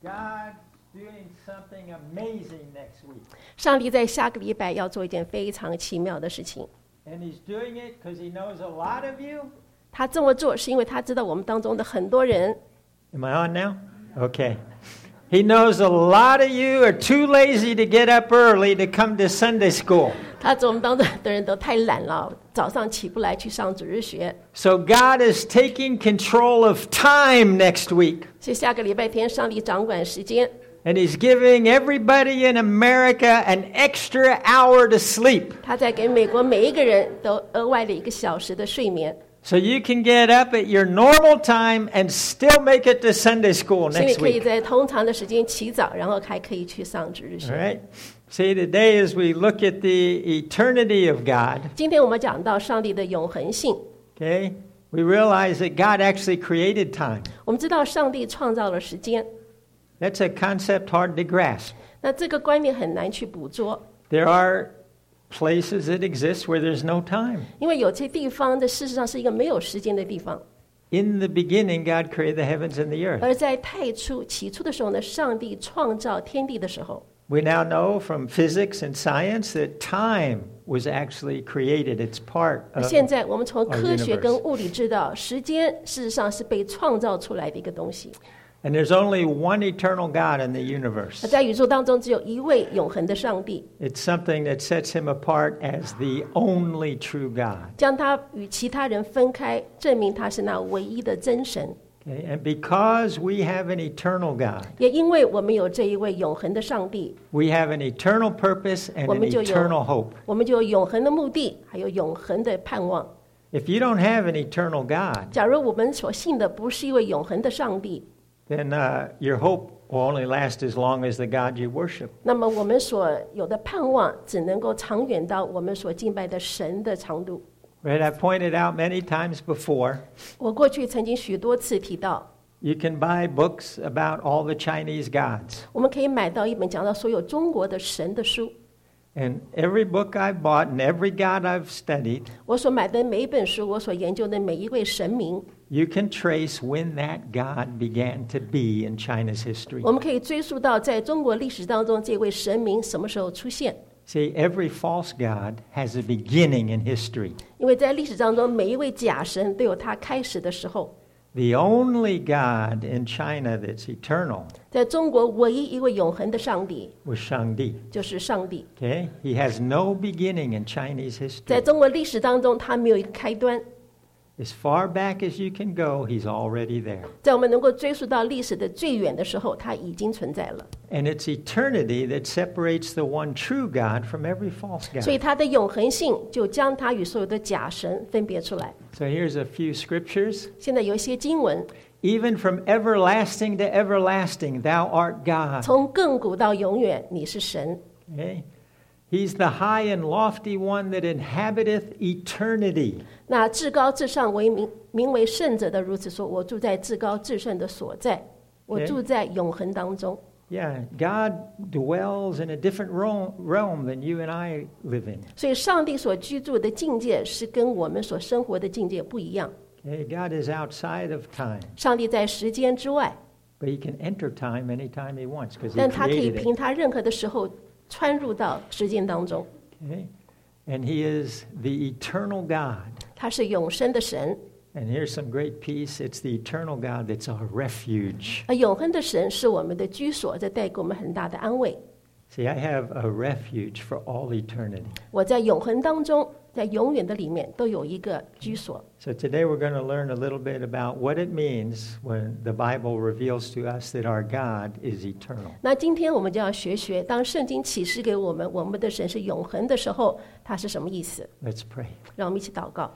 God's doing something amazing next week. 上帝在下个礼拜要做一件非常奇妙的事情。 And he's doing it because he knows a lot of you. 他这么做是因为他知道我们当中的很多人。 Am I on now? Okay. He knows a lot of you are too lazy to get up early to come to Sunday school. 他知道我们当中的人都太懒了，早上起不来去上主日学。 So God is taking control of time next week. 所以下个礼拜天，上帝掌管时间。 And he's giving everybody in America an extra hour to sleep. 他在给美国每一个人都额外的1个小时的睡眠。 So you can get up at your normal time and still make it to Sunday school 所以 next 可以 week. 在通常的时间起早，然后还可以去上主日 All 学。 right? See, today as we look at the eternity of God, 今天我们讲到上帝的永恒性， okay, we realize that God actually created time. 我们知道上帝创造了时间， That's a concept hard to grasp. 那这个观念很难去捕捉， There are places that exist where there's no time. 因为有些地方的事实上是一个没有时间的地方。 In the beginning, God created the heavens and the earth. 而在起初的时候呢，上帝创造天地的时候， We now know from physics and science that time was actually created. It's part of 现在我们从 our 科学 universe. 跟物理知道，时间事实上是被创造出来的一个东西。 And there's only one eternal God in the universe. 在宇宙当中，只有一位永恒的上帝， It's something that sets him apart as the only true God. 将他与其他人分开，证明他是那唯一的真神。 Okay? And because we have an eternal God, 也因为我们有这一位永恒的上帝， we have an eternal purpose and 我 an 们就有 eternal hope. 我们就有永恒的目的，还有永恒的盼望。 If you don't have an eternal God, 假如我们所信的不是一位永恒的上帝， then your hope will only last as long as the God you worship. 那么我们所有的盼望只能够长远到我们所敬拜的神的长度。 Right? I've pointed out many times before, 我过去曾经许多次提到， you can buy books about all the Chinese gods. 我们可以买到一本讲到所有中国的神的书。 And every book I've bought and every God I've studied, 我所买的每一本书，我所研究的每一位神明， you can trace when that God began to be in China's history. 我们可以追溯到在中国历史当中这位神明什么时候出现。 See, every false God has a beginning in history. 因为在历史当中，每一位假神都有他开始的时候。 The only God in China that's eternal 在中国，唯一一位永恒的上帝 was Shangdi. 就是上帝。 Okay? He has no beginning in Chinese 在 history. 中国历史当中，他没有一个开端。 As far back as you can go, he's already there. 在我们能够追溯到历史的最远的时候，他已经存在了。 And it's eternity that separates the one true God from every false 所以 God. 他的永恒性就将他与所有的假神分别出来。 So here's a few scriptures. 现在有一些经文， Even from everlasting to everlasting, thou art God. 从亘古到永远，你是神。 Okay? He's the high and lofty one that inhabiteth eternity. 那至高至上为名为圣者的如此说：我住在至高至圣的所在，我住在永恒当中。 Yeah, God dwells in a different realm than you and I live in. 所以，上帝所居住的境界是跟我们所生活的境界不一样。 Okay? God is outside of time, 上帝在时间之外， but he can enter time anytime he wants because he 但他可以 created it. 凭他任何的时候穿入到时间当中。 Okay? And he is the eternal God. 他是永生的神， And here's some great peace. It's the eternal God that's our refuge. 而永恒的神是我们的居所，这带给我们很大的安慰。 See, I have a refuge for all eternity. 我在永恒当中，在永远的里面都有一个居所。 So today we're going to learn a little bit about what it means when the Bible reveals to us that our God is eternal. 那今天我们就要学，当圣经启示给我们，我们的神是永恒的时候，它是什么意思？ Let's pray. 让我们一起祷告。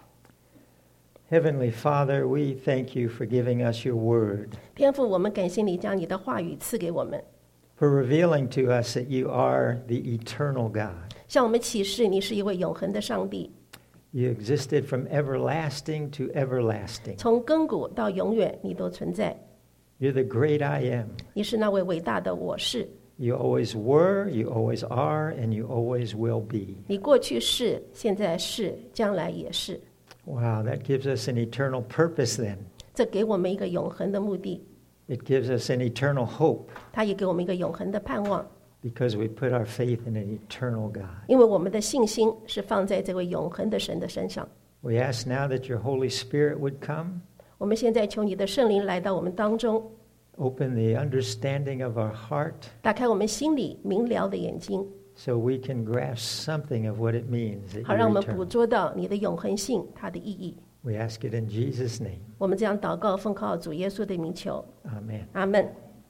Heavenly Father, we thank you for giving us your word, 天父，我们感谢你将你的话语赐给我们， for revealing to us that you are the eternal God. 向我们启示你是一位永恒的上帝， You existed from everlasting to everlasting. 从亘古到永远你都存在。 You're the great I am. 你是那位伟大的我是， You always were, you always are, and you always will be. 你过去是，现在是，将来也是。 Wow, that gives us an eternal purpose then. 这给我们一个永恒的目的。 It gives us an eternal hope 它也给我们一个永恒的盼望， because we put our faith in an eternal God. 因为我们的信心是放在这位永恒的神的身上。 We ask now that your Holy Spirit would come, 我们现在求你的圣灵来到我们当中， open the understanding of our heart 打开我们心里明了的眼睛， so we can grasp something of what it means that 好让我 you're 们捕 eternal. 捉到你的永恒性，它的意义。 We ask it in Jesus' name. 我们这样祷告，奉靠主耶稣的名求， Amen. 阿门。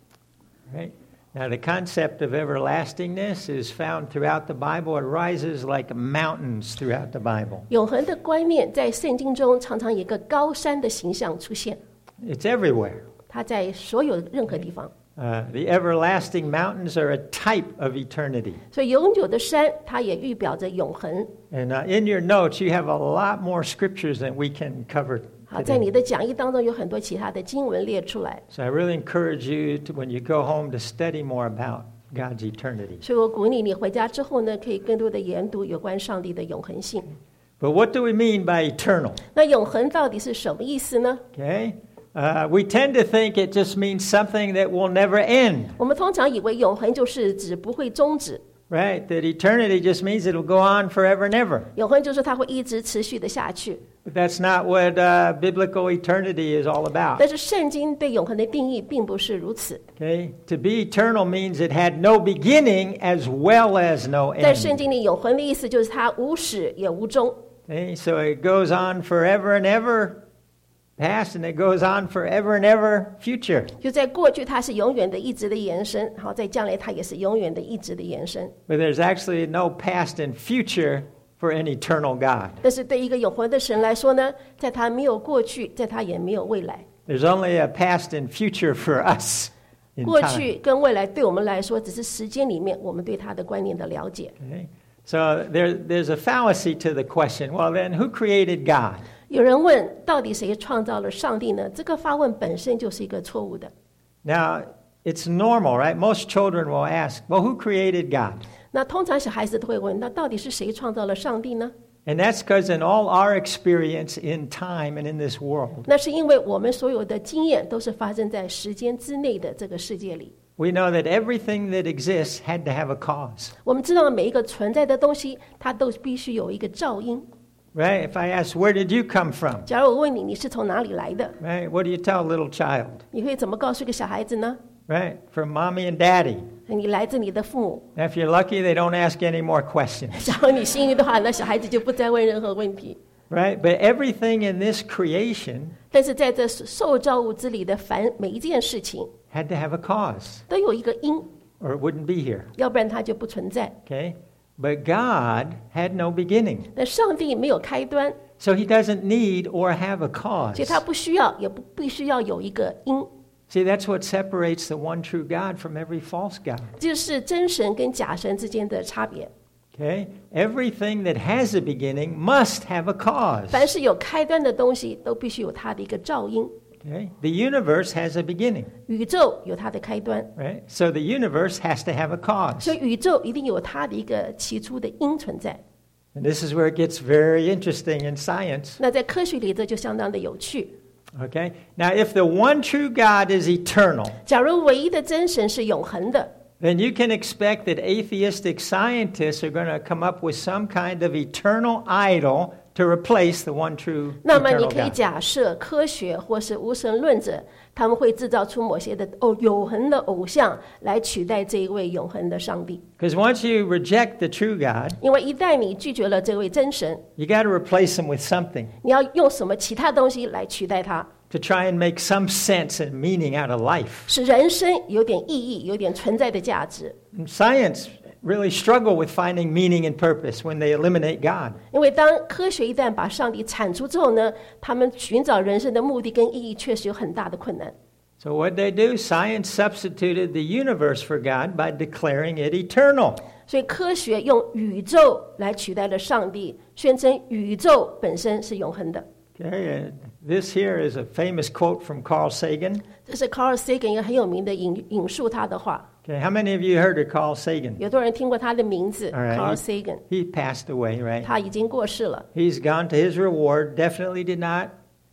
Right? Now, the concept of everlastingness is found throughout the Bible. It rises like mountains throughout the Bible. 永恒的观念在圣经中常常有一个高山的形象出现， It's everywhere. 它在所有任何地方。 The everlasting mountains are a type of eternity. 所以永久的山，它也预表着永恒。 And in your notes, you have a lot more scriptures than we can cover 好，在你 today. 的讲义当中有很多其他的经文列出来， So I really encourage you to, when you go home, to study more about God's eternity. 所以我鼓励你回家之后呢，可以更多的研读有关上帝的永恒性。 But what do we mean by eternal? 那永恒到底是什么意思呢？ Okay? We tend to think it just means something that will never end, 我们通常以为永恒就是指不会终止， right? That eternity just means it'll go on forever and ever. 永恒就是它会一直持续的下去。 But that's not what biblical eternity is all about. 但是圣经对永恒的定义并不是如此。 Okay? To be eternal means it had no beginning as well as no 在圣 end. 经里，永恒的意思就是它无始也无终， Okay? So it goes on forever and ever past, and it goes on forever and ever future. 就在过去它是永远的一直的延伸，好，在将来它也是永远的一直的延伸。 But there's actually no past and future for an eternal God. 但是对一个永恒的神来说呢，在他没有过去，在他也没有未来。 There's only a past and future for us in 过 time. 去跟未来对我们来说，只是时间里面我们对他的观念的了解。 Okay? So there's a fallacy to the question. Well, then, who created God? 有人问，到底谁创造了上帝呢？这个发问本身就是一个错误的。 Now, it's normal, right? Most children will ask, well, who created God? 那通常小孩子都会问，那到底是谁创造了上帝呢？ And that's because in all our experience in time and in this world, 那是因为我们所有的经验都是发生在时间之内的这个世界里。 we know that everything that exists had to have a cause, 我们知道每一个存在的东西，它都必须有一个肇因。 right? If I ask, where did you come from? 假如我问你，你是从哪里来的？ Right? What do you tell a little child? 你会怎么告诉一个小孩子呢？ Right? From mommy and daddy. 你来自你的父母。 If you're lucky, they don't ask any more questions, 假如你幸运的话，那小孩子就不再问任何问题。 right? But everything in this creation 但是在这受造物之里的每一件事情， had to have a cause, 都有一个因， or it wouldn't be here. 要不然它就不存在。 Okay? But God had no beginning. 那上帝没有开端， So he doesn't need or have a 所以 cause. 他不需要，也不必须要有一个因。 See, that's what separates the one true God from every false God. 这就是真神跟假神之间的差别。 Okay? Everything that has a beginning must have a cause. 凡是有开端的东西，都必须有它的一个肇因。 Okay? The universe has a beginning, 宇宙有它的开端， right? So the universe has to have a cause. 所以宇宙一定有它的一个起初的因存在。 And this is where it gets very interesting in science. 那在科学里，这就相当的有趣。 Okay? Now, if the one true God is eternal, 假如唯一的真神是永恒的， then you can expect that atheistic scientists are going to come up with some kind of eternal idol to replace the one true 那么你 eternal 可以 God. 假设科学或是无神论者，他们会制造出某些的永恒的偶像来取代这一位永恒的上帝。 Because once you reject the true God, 因为一旦你拒绝了这位真神， you got to replace him with something 你要用什么其他东西来取代它， to try and make some sense and meaning out of life. 使人生有点意义、有点存在的价值。 And science really struggle with finding meaning and purpose when they eliminate God. 因为当科学一旦把上帝铲除之后呢，他们寻找人生的目的跟意义确实有很大的困难。 So what they do, science substituted the universe for God by declaring it eternal. 所以科学用宇宙来取代了上帝，宣称宇宙本身是永恒的。 Okay, and this here is a famous quote from Carl Sagan. 这是 Carl Sagan 一个很有名的引述他的话。 Okay, how many of you heard of Carl Sagan? 有多人听过他的名字 All right. Carl Sagan， He passed away, right? 他已经过世了。 He's gone to his reward. Definitely did not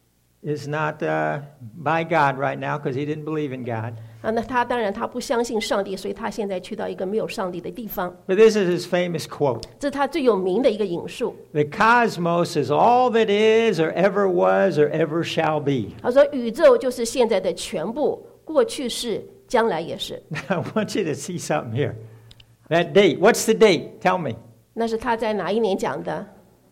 is not by God right now because he didn't believe in God. 那他当然他不相信上帝，所以他现在去到一个没有上帝的地方。 But this is his famous quote. 这是他最有名的一个引述。 The cosmos is all that is or ever was or ever shall be. 他说宇宙就是现在的全部，过去是，将来也是。 I want you to see something here. That date. What's the date? Tell me. 那是他在哪一年讲的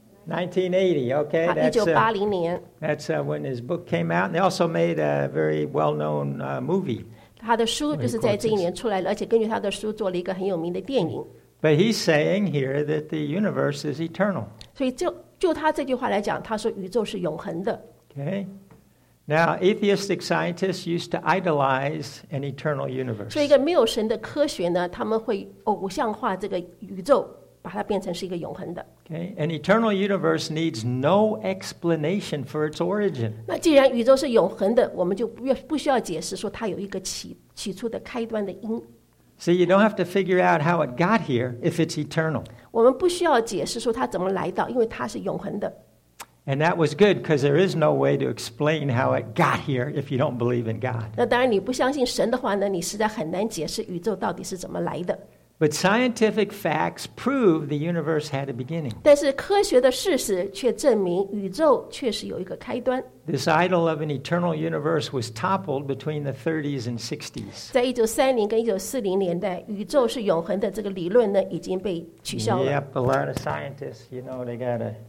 1980, okay? ？1980年。 That's when his book came out. And they also made a very well-known movie. 他的书就是在这一年出来了，而且根据他的书做了一个很有名的电影。 But he's saying here that the universe is eternal. 所以就他这句话来讲，他说宇宙是永恒的。 Okay? Now, atheistic scientists used to idolize an eternal universe. 所以一个没有神的科学呢，他们会偶像化这个宇宙，把它变成是一个永恒的。 Okay? An eternal universe needs no explanation for its origin. 那既然宇宙是永恒的，我们就不需要解释说它有一个起初的开端的因。 See, you don't have to figure out how it got here if it's eternal. 我们不需要解释说它怎么来到，因为它是永恒的。 And that was good because there is no way to explain how it got here if you don't believe in God. 那当然，你不相信神的话呢，你实在很难解释宇宙到底是怎么来的。 But scientific facts prove the universe had a beginning. 但是科学的事实却证明宇宙确实有一个开端。 This idol of an eternal universe was toppled between the 30s and 60s. 在1930跟1940年代，宇宙是永恒的这个理论呢，已经被取消了。 Yep, a lot of scientists, you know, they got to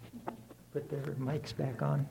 put their mics back on.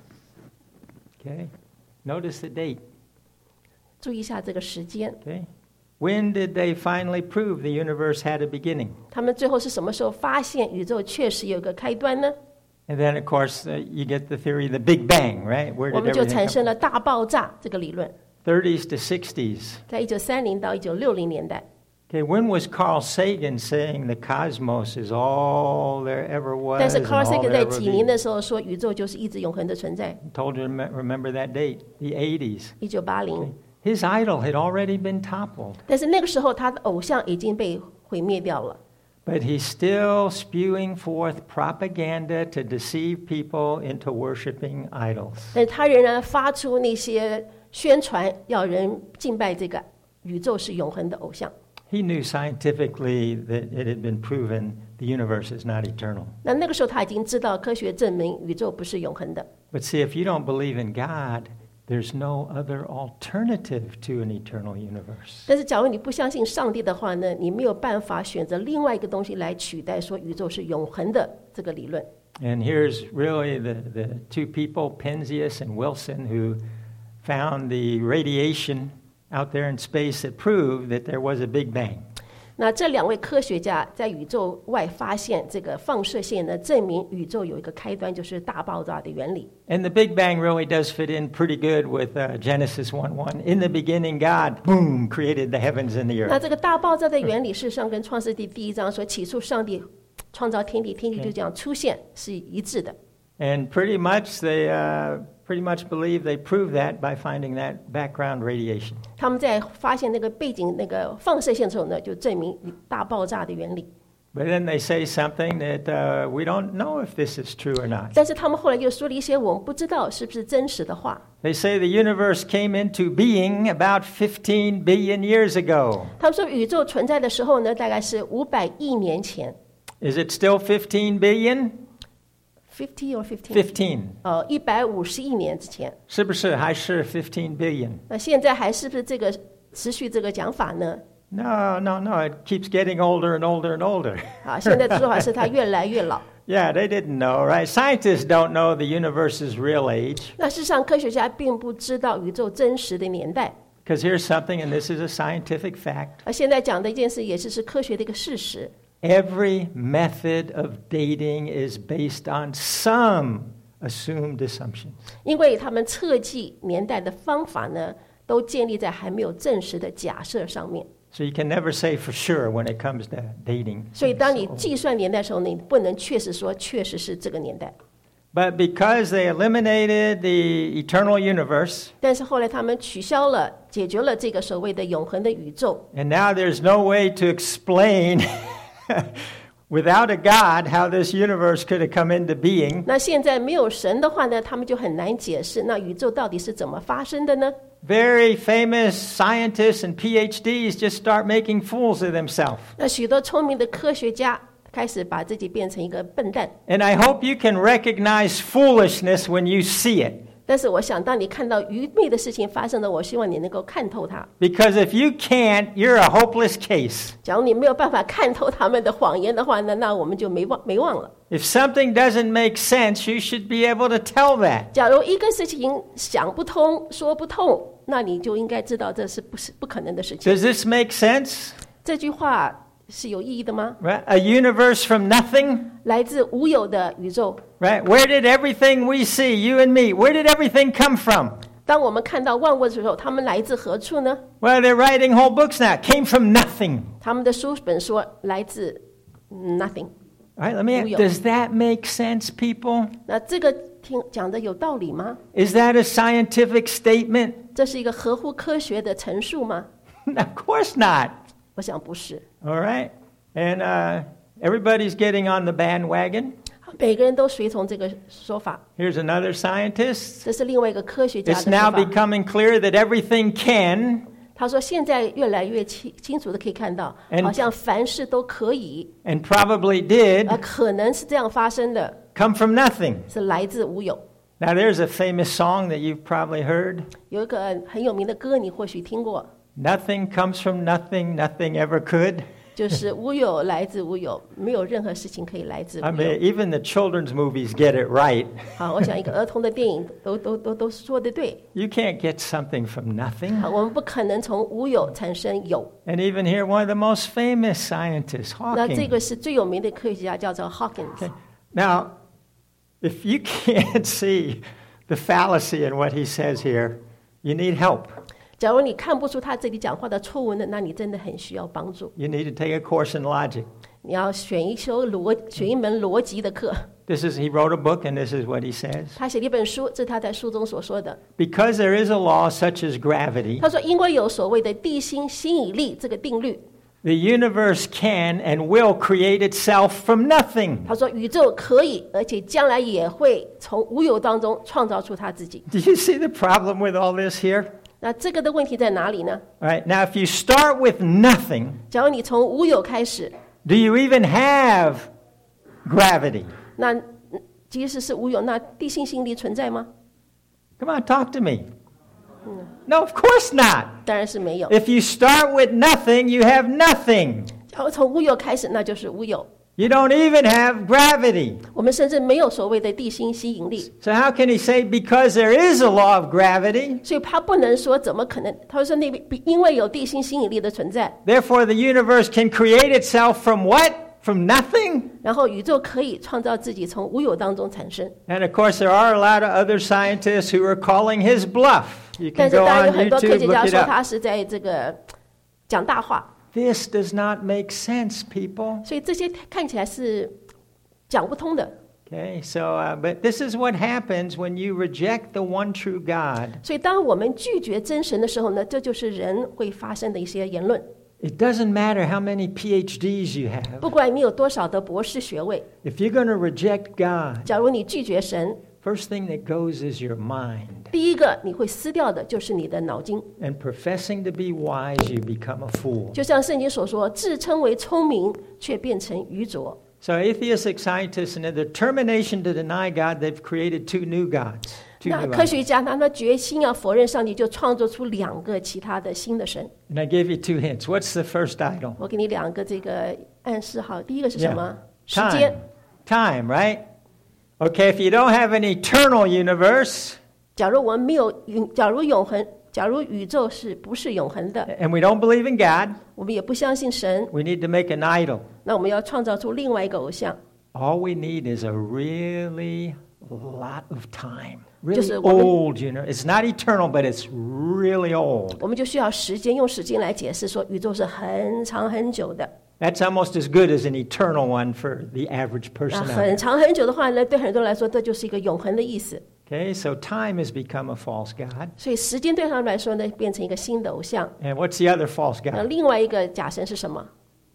Okay? Notice the date. 注意一下这个时间。 Okay? When did they finally prove the universe had a beginning? 他们最后是什么时候发现宇宙确实有一个开端呢？ And then, of course, you get the theory of the Big Bang, right? Where 我 did 们就 everything 产 come 生了大爆炸这个理论。 30s to 60s. 在1930到1960年代， Okay, when was Carl Sagan saying the cosmos is all there ever was 但是 and Carl all Sagan there 在 ever 几年 be? 的时候说宇宙就是一直永恒的存在。 Told you to remember that date, the 80s. 1980， His idol had already been toppled, 但是那个时候他的偶像已经被毁灭掉了。 but he's still spewing forth propaganda to deceive people into worshiping idols. 但是他仍然发出那些宣传，要人敬拜这个宇宙是永恒的偶像。 He knew scientifically that it had been proven the universe is not eternal. 那个时候他已经知道科学证明宇宙不是永恒的。 But see, if you don't believe in God, there's no other alternative to an eternal universe. 但是假如你不相信上帝的话呢，你没有办法选择另外一个东西来取代说宇宙是永恒的这个理论。 And here's really the two people, Penzias and Wilson, who found the radiation out there in space that proved that there was a Big Bang. 那这两位科学家在宇宙外发现这个放射线呢，证明宇宙有一个开端，就是大爆炸的原理。 And the Big Bang really does fit in pretty good with Genesis 1:1. In the beginning, God, boom, created the heavens and the 那 earth. 这个大爆炸的原理，事实上跟创世纪第1章说起初上帝创造天地，天地就这样出现是一致的。 And pretty much they believe they proved that by finding that background radiation. 他们在发现那个背景那个放射线的时候呢，就证明大爆炸的原理。 But then they say something that we don't know if this is true or not. 但是他们后来又说了一些我们不知道是不是真实的话。 They say the universe came into being about 15 billion years ago. 他们说宇宙存在的时候呢，大概是500亿年前。 Is it still 15 billion? 50 or 15？ 15. 150亿年之前。 是不是还是15 billion? 那现在还是不是这个持续这个讲法呢？ No. It keeps getting older and older and older. 啊，现在的说法是它越来越老。 Yeah, they didn't know, right? Scientists don't know the universe's real age. 那事实上，科学家并不知道宇宙真实的年代。 Because here's something, and this is a scientific fact. 而现在讲的一件事，也是科学的一个事实。 Every method of dating is based on some assumed assumptions. 因为他们测计年代的方法呢，都建立在还没有证实的假设上面。 So you can never say for sure when it comes to dating. 所以，当你计算年代的时候，你不能确实说确实是这个年代。 But because they eliminated the eternal universe, 但是后来他们解决了这个所谓的永恒的宇宙。 and now there's no way to explain without a God, how this universe could have come into being. 那现在没有神的话呢，他们就很难解释，那宇宙到底是怎么发生的呢？ Very famous scientists and PhDs just start making fools of themselves. 那许多聪明的科学家开始把自己变成一个笨蛋。 And I hope you can recognize foolishness when you see it. 但是我想，当你看到愚昧的事情发生了，我希望你能够看透它。 Because if you can't, you're a hopeless case. 假如你没有办法看透他们的谎言的话呢，那我们就没望了。 If something doesn't make sense, you should be able to tell that. 假如一个事情想不通、说不通，那你就应该知道这是不可能的事情。 Does this make sense? 这句话是有意义的吗？ Right? A universe from nothing? 来自无有的宇宙。 Right? Where did everything we see, you and me, where did everything come from? 当我们看到万物的时候，他们来自何处呢？ Well, they're writing whole books now. It came from nothing. 他们的书本说来自 nothing。 All right, let me ask, does that make sense, people? 那这个讲的有道理吗？ Is that a scientific statement? 这是一个合乎科学的陈述吗？ Of course not. 我想不是。 All right? And everybody's getting on the bandwagon. 每个人都随从这个说法。 Here's another scientist. 这是另外一个科学家的 It's 说 now 法。 becoming clear that everything can 他说，现在越来越清楚的可以看到， And- 好像凡事都可以， and probably did 可能是这样发生的， come from nothing. 是来自无有。 Now, there's a famous song that you've probably heard. 有一个很有名的歌，你或许听过， Nothing comes from nothing, nothing ever could. 就是无有来自无有，没有任何事情可以来自无 I 有。 mean, even the children's movies get it right. 好，我想一个儿童的电影都说得对。 You can't get something from nothing. 好，我们不可能从无有产生有。 And even here, one of the most famous scientists, 那这 Hawking. 个是最有名的科学家，叫做 Hawkins。 Now, if you can't see the fallacy in what he says here, you need help. 假如你看不出他这里讲话的错误呢，那你真的很需要帮助。 You need to take a course in logic. 你要选一门逻辑的课。 He wrote a book, and this is what he says. 他写了一本书，这是他在书中所说的。 Because there is a law such as gravity, 他说，因为有所谓的地心吸引力这个定律， the universe can and will create itself from nothing. 他说宇宙可以，而且将来也会从无有当中创造出他自己。 Do you see the problem with all this here? 那这个的问题在哪里呢？ All right, now if you start with nothing, 假如你从无有开始， do you even have gravity? 那即使是无有，那地心吸引力存在吗？ Come on, talk to me. No, of course not. 当然是没有。 If you start with nothing, you have nothing. 假如从无有开始，那就是无有。 You don't even have gravity. 我们甚至没有所谓的地心吸引力， So how can he say because there is a law of gravity, 所以他不能说怎么可能？他说那边因为有地心吸引力的存在， therefore the universe can create itself from what? From nothing? 然后宇宙可以创造自己从无有当中产生。 And of course there are a lot of other scientists who are calling his bluff. You 但 can 是 go 当然有 on 很多科 YouTube, 学家 look it 说 up. 他是在这个讲大话， This does not make sense, people. 所以这些看起来是讲不通的。 Okay, so, but this is what happens when you reject the one true God. 所以当我们拒绝真神的时候呢，这就是人会发生的一些言论。 It doesn't matter how many PhDs you have. 不管你有多少的博士学位， If you're going to reject God, 假如你拒绝神， first thing that goes is your mind. 第一个你会撕掉的就是你的脑筋。 And professing to be wise, you become a fool. 就像圣经所说，自称为聪明，却变成愚拙。 So atheistic scientists, in their determination to deny God, they've created two new gods. Two 那 new 科 idols. 学家他们决心要否认上帝，就创作出两个其他的新的神。 And I gave you two hints. What's the first idol? 我给你两个这个暗示哈，第一个是什么？ Time. 时间。 Time, right? Okay, if you don't have an eternal universe, 假如我们没有假如永恒，假如宇宙不是永恒的， and we don't believe in God, 我们也不相信神， we need to make an idol. 那我们要创造出另外一个偶像。 All we need is a really lot of time. Really 就是我们- old, It's not eternal, but it's really old. 我们就需要时间，用时间来解释说宇宙是很长很久的。 That's almost as good as an eternal one for the average 那 person. 很长很久的话呢，对很多人来说，这就是一个永恒的意思。 Okay, so time has become a false god. 所以时间对他们来说呢，变成一个新的偶像。 And what's the other false 那 god? 另外一个假神是什么？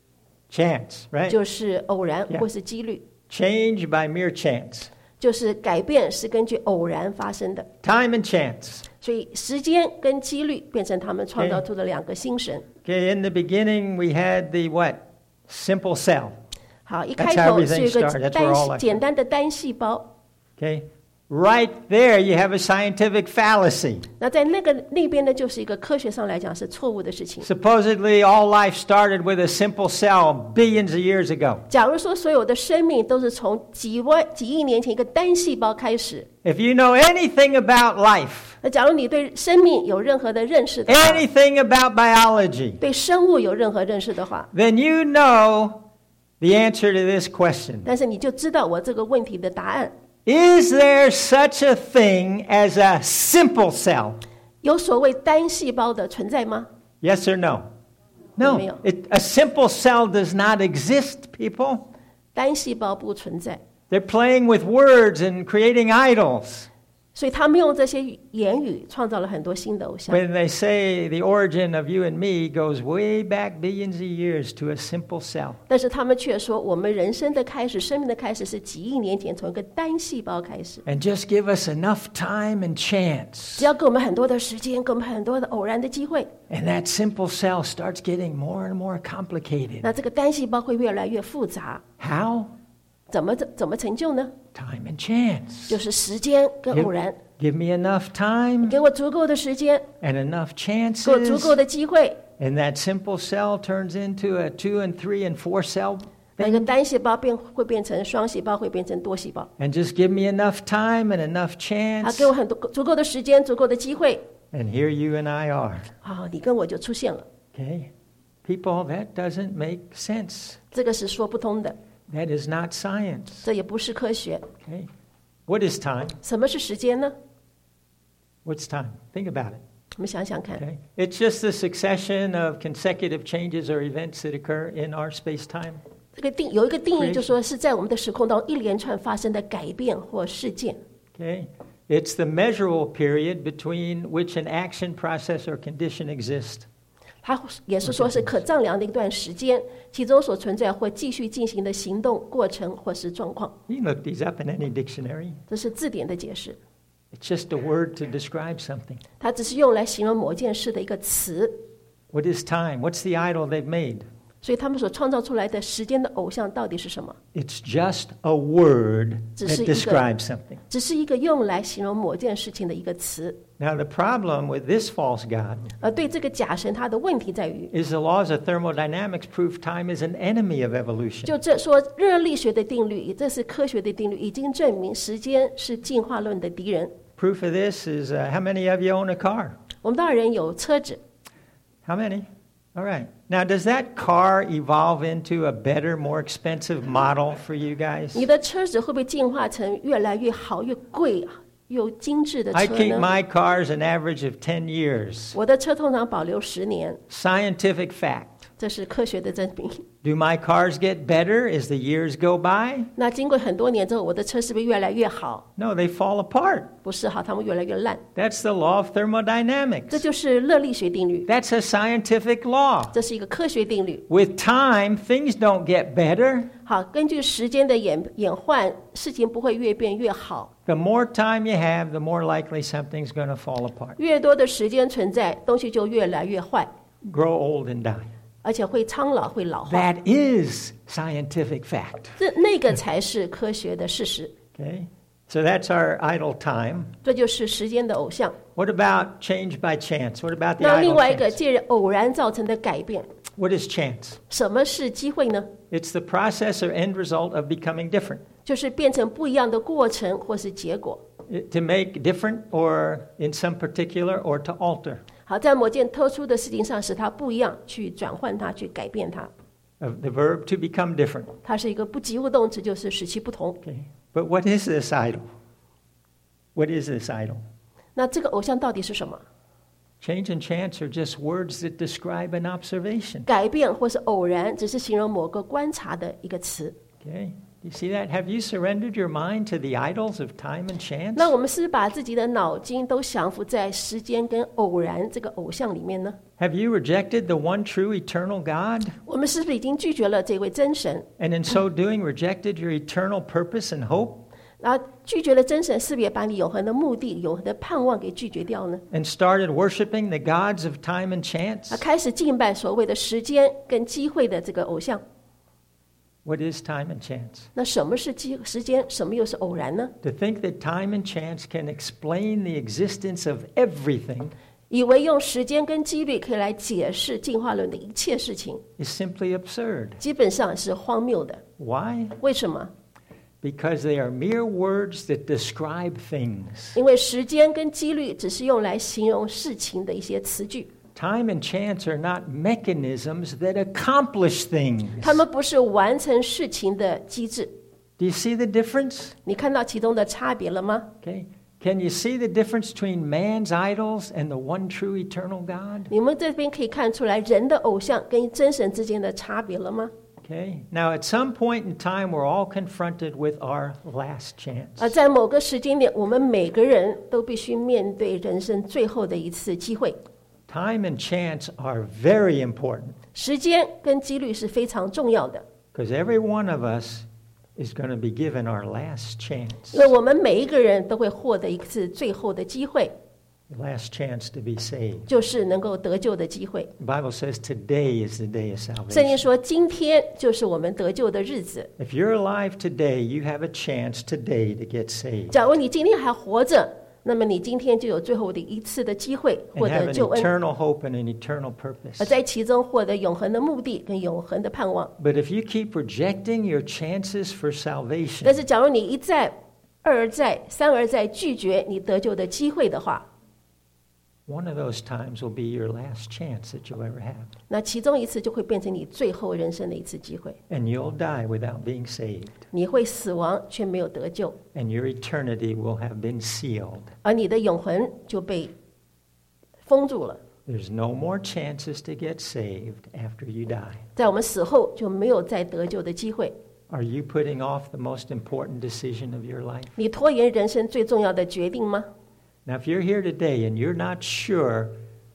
Chance, right? 就是偶然 Yeah. 或是几率， Change by mere chance. 就是改变是根据偶然发生的。 Time and chance. 所以时间跟几率变成他们创造出的两个新神。 Okay, in the beginning we had the what? Simple cell. 好，一 That's 开 how 头是 everything 一个 started. That's where all that- 简单的单细胞， Okay? Right there you have a scientific fallacy. 那在那边呢，就是一个科学上来讲是错误的事情。 Supposedly all life started with a simple cell billions of years ago. 假如说所有的生命都是从几亿年前一个单细胞开始， If you know anything about life, 那假如你对生命有任何的认识的话， anything about biology, 对生物有任何认识的话， then you know the answer to this question. 但是你就知道我这个问题的答案。 Is there such a thing as a simple cell? 有所谓单细胞的存在吗？ Yes or no? No. 没有。 A simple cell does not exist, people. 单细胞不存在， They're playing with words and creating idols. 所以他们用这些言语创造了很多新的偶像。 When they say the origin of you and me goes way back billions of years to a simple cell. 但是他们却说，我们人生的开始，生命的开始是几亿年前从一个单细胞开始。 And just give us enough time and chance. 只要给我们很多的时间，给我们很多的偶然的机会， And that simple cell starts getting more and more complicated. 那这个单细胞会越来越复杂。 How? 怎么成就呢？ Time and chance. 就是时间跟偶然， Give me enough time 给我足够的时间， and enough 给我足够 chances. 的机会， And that simple cell turns into a 2 and 3 and 4 cell. 那个单细胞会变成双细胞，会变成多细胞。 And just give me enough time and enough 啊， chance. 给我很多足够的时间，足够的机会， And here you and I are. 好，你跟我就出现了。 Okay? People, that doesn't make sense. 这个是说不通的， That is not science. 这也不是科学。 Okay? What is time? 什么是时间呢？ What's time? Think about it. 我们想想看， Okay? It's just the succession of consecutive changes or events that occur in our space-time. 这个有一个定义，就说是在我们的时空当中一连串发生的改变或事件。 Okay? It's the measurable period between which an action, process, or condition exists. 它也是说是可丈量的一段时间，其中所存在或继续进行的行动、过程或是状况。 You can look these up in any dictionary. 这是字典的解释， It's just a word to describe something. 它只是用来形容某件事的一个词。 What is time? What's the idol they've made? 所以他们所创造出来的时间的偶像到底是什么？ It's just a word 只是 that 一个- describes something. 只是一个用来形容某件事情的一个词。 Now, the problem with this false god 而对这个假神，它的问题在于， is the laws of thermodynamics prove time is an enemy of evolution. 就这说热力学的定律，这是科学的定律，已经证明时间是进化论的敌人。 Proof of this is how many of you own a car? 我们当然人有车子， How many? All right. Now, does that car evolve into a better, more expensive model for you guys? 你的车子会不会进化成越来越好、越贵、又精致的 I 车 keep 呢？ my cars an average of 10 years. 我的车通常保留10年， Scientific fact. 这是科学的证明。 Do my cars get better as the years go by? 那经过很多年之后，我的车是不是越来越好？ No, they fall apart. 不是好，它们越来越烂。 That's the law of 这 thermodynamics. 就是热力学定律， That's a scientific law. 这是一个科学定律。 With time, things don't get better. 好，根据时间的演换，事情不会越变越好。 The more time you have, the more likely something's going to fall apart, 越多的时间存在，东西就越来越坏， grow old, and die. 而且会苍老、会老化。 That is scientific fact. 那个才是科学的事实。 Okay? So that's our idle time. 这就是时间的偶像。 What about change by chance? What about the 那另 idle 外一个 chance? 借偶然造成的改变， What is chance? 什么是机会呢？ It's the process or end result of becoming different. 就是变成不一样的过程或是结果。 To make different or in some particular or to alter. 好，在某件特殊的事情上使它不一样，去转换它，去改变它。 The verb to become different. 它是一个不及物动词，就是使其不同。 Okay. But what is this idol? What is this idol? 那这个偶像到底是什么？ Change and chance are just words that describe an observation. 改变或是偶然，只是形容某个观察的一个词。 Okay? You see that? Have you surrendered your mind to the idols of time and chance? 那我们是不是把自己的脑筋都降服在时间跟偶然这个偶像里面呢？ Have you rejected the one true eternal God? 我们是不是已经拒绝了这位真神？ And in so doing, rejected your eternal purpose and hope? 然后拒绝了真神，是不是也把你永恒的目的、永恒的盼望给拒绝掉呢？ And started worshiping the gods of time and chance? 开始敬拜所谓的时间跟机会的这个偶像。 What is time and chance? 那什么是时间，什么又是偶然呢？ To think that time and chance can explain the existence of everything 以为用时间跟几率可以来解释进化论的一切事情， is simply absurd. 基本上是荒谬的。 Why? 为什么？ Because they are mere words that describe things. 因为时间跟几率只是用来形容事情的一些词句， Time and chance are not mechanisms that accomplish things. 它们不是完成事情的机制。 Do you see the difference? 你看到其中的差别了吗？ Okay. Can you see the difference between man's idols and the one true eternal God? 你们这边可以看出来人的偶像跟真神之间的差别了吗？ Okay. Now, at some point in time, we're all confronted with our last chance. 在某个时间点，我们每个人都必须面对人生最后的一次机会。 Time and chance are very important 时间跟几率是非常重要的， because every one of us is going to be given our last chance. 因为我们每一个人都会获得一次最后的机会， The last chance to be saved. 就是能够得救的机会。 The Bible says today is the day of 圣经 salvation. 说，今天就是我们得救的日子。 If you're alive today, you have a chance today to get saved 假如你今天还活着，那么你今天就有最后的一次的机会 and 获 have 得 an 救恩， eternal hope and an eternal purpose. 而在其中获得永恒的目的跟永恒的盼望。 But if you keep rejecting your chances for salvation, 但是，假如你一再、二而再、三而再拒绝你得救的机会的话， one of those times will be your last chance that you'll ever have. 那其中一次就会变成你最后人生的一次机会。 And you'll die without being saved. 你会死亡却没有得救， And your eternity will have been sealed. 而你的永恒就被封住了。 There's no more chances to get saved after you die. 在我们死后就没有再得救的机会。 Are you putting off the most important decision of your life? 你拖延人生最重要的决定吗？ Now, if you're here today and you're not sure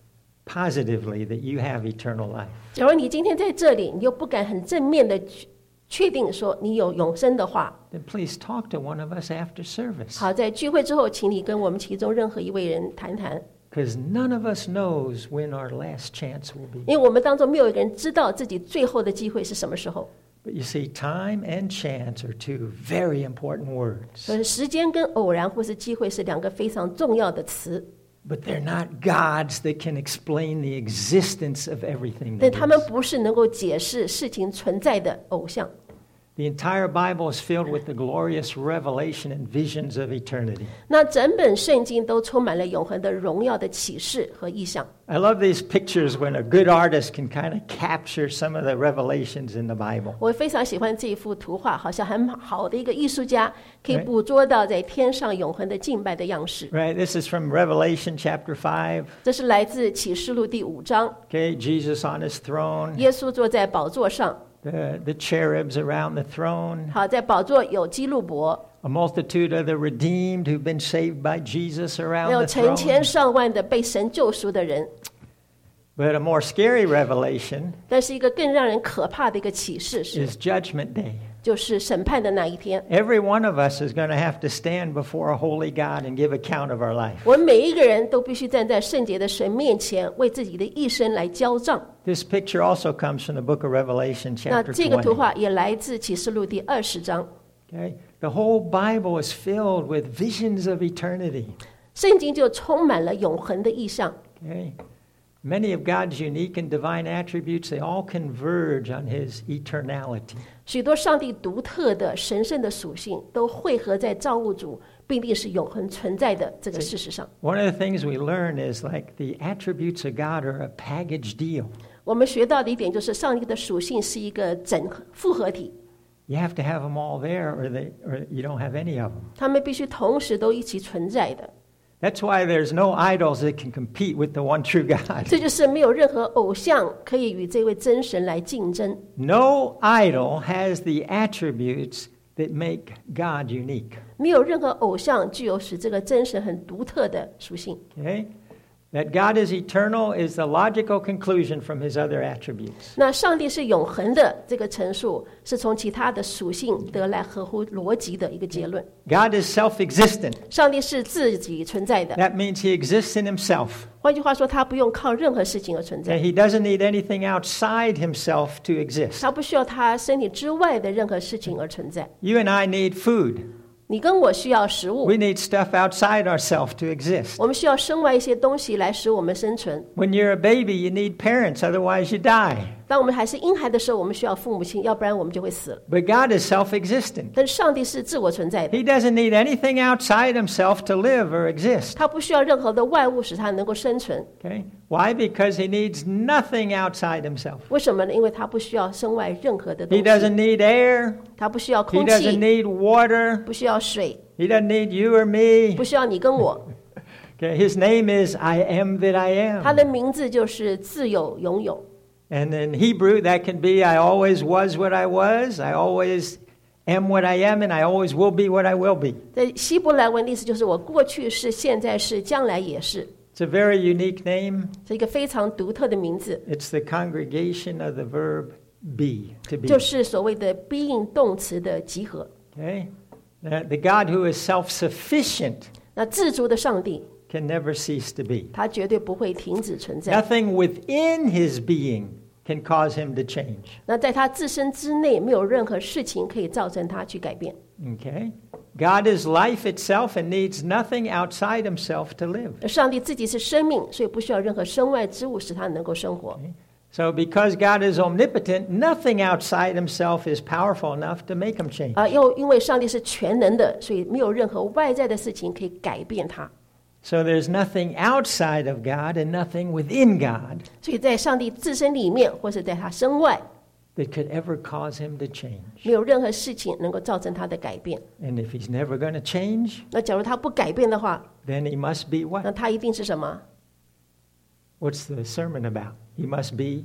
positively that you have eternal life, 假如你今天在这里，你又不敢很正面的确定说你有永生的话， then please talk to one of us after service. 好，在聚会之后，请你跟我们其中任何一位人谈谈， Because none of us knows when our last chance will be. 因为我们当中没有一个人知道自己最后的机会是什么时候。 But you see, time and chance are two very important words. 所以时间跟偶然或是机会是两个非常重要的词， But they're not gods that can explain the existence of everything. 但 that 他们 is. 不是能够解释事情存在的偶像。 The entire Bible is filled with the glorious revelation and visions of eternity. 那整本圣经都充满了永恒的荣耀的启示和意象。 I love these pictures when a good artist can kind of capture some of the revelations in the Bible. 我非常喜欢这一幅图画，好像很好的一个艺术家可以捕捉到在天上永恒的敬拜的样式。 Right? This is from Revelation chapter 5. 这是来自启示录第5章， Okay, Jesus on his throne, 耶稣坐在宝座上， the cherubs around the throne, 好，在宝座有基路伯， a multitude of the redeemed who've been saved by Jesus 还 around 有 the 成千 throne. 上万的被神救赎的人。 But a more scary revelation 但是一个更让人可怕的一个启示是， is Judgment Day. 就是审判的那一天。 Every one of us is going to have to stand before a holy God and give account of our life. 我们每一个人都必须站在圣洁的神面前，为自己的一生来交账。 This picture also comes from the book of Revelation 那 chapter 这个图 20. 画也来自启示录第20章。 Okay? The whole Bible is filled with visions of eternity. 圣经就充满了永恒的意象。 Okay? Many of God's unique and divine attributes, they all converge on his eternality. 许多上帝独特的神圣的属性都汇合在造物主必定是永恒存在的这个事实上。 One of the things we learn is like the attributes of God are a package deal. 我们学到的一点就是，上帝的属性是一个复合体， You have to have them all there or you don't have any of them. 他们必须同时都一起存在的。 That's why there's no idols that can compete with the one true God. 这就是没有任何偶像可以与这位真神来竞争。 No idol has the attributes that make God unique. 没有任何偶像具有使这个真神很独特的属性。 Okay? That God is eternal is the logical conclusion from his other attributes. 那上帝是永恒的这个陈述，是从其他的属性得来合乎逻辑的一个结论。 God is self-existent. 上帝是自己存在的， That means he exists in himself. 换句话说，他不用靠任何事情而存 And 在， he doesn't need anything outside himself to exist. 他不需要他身体之外的任何事情而存在。 You and I need food. 你跟我需要食物， We need stuff outside ourselves to exist. 我们需要身外一些东西来使我们生存。 When you're a baby, you need parents, otherwise you die. 当我们还是婴孩的时候，我们需要父母亲，要不然我们就会死了。 But God is self-existent. 但是上帝是自我存在的， He doesn't need anything outside himself to live or exist. 他不需要任何的外物使他能够生存。 Okay? Why? Because he needs nothing outside himself. 为什么呢？因为他不需要身外任何的 He 东 doesn't 西， need air. 他不需要 He 空 doesn't 气， need water. 不需要水， He doesn't need you or me. 不需要你跟我。 Okay? His name is I am that I 他 am. 的名字就是自有拥有。 And in Hebrew, that can be I always was what I was. I always am what I am. And I always will be what I will be. 在希伯来文意思就是我过去是，现在是，将来也是， It's a very unique name. 是一个非常独特的名字， It's the congregation of the verb be, to be. 就是所谓的 being 动词的集合。 Okay? The God who is self-sufficient 那自足的上帝， can never cease to be. 他绝对不会停止存在。 Nothing within his being can cause him to change. 那在他自身之内，没有任何事情可以造成他去改变。 Okay? God is life itself and needs nothing outside himself to live. 而上帝自己是生命，所以不需要任何身外之物使他能够生活。 So because God is omnipotent, nothing outside himself is powerful enough to make him change. 因为上帝是全能的，所以没有任何外在的事情可以改变他。 So there's nothing outside of God and nothing within God 所以在上帝自身里面，或是在他身外， that could ever cause him to change. 没有任何事情能够造成他的改变。 And if he's never going to change, 那假如他不改变的话， then he must be 那 what? 他一定是什么？ What's the sermon about? He must be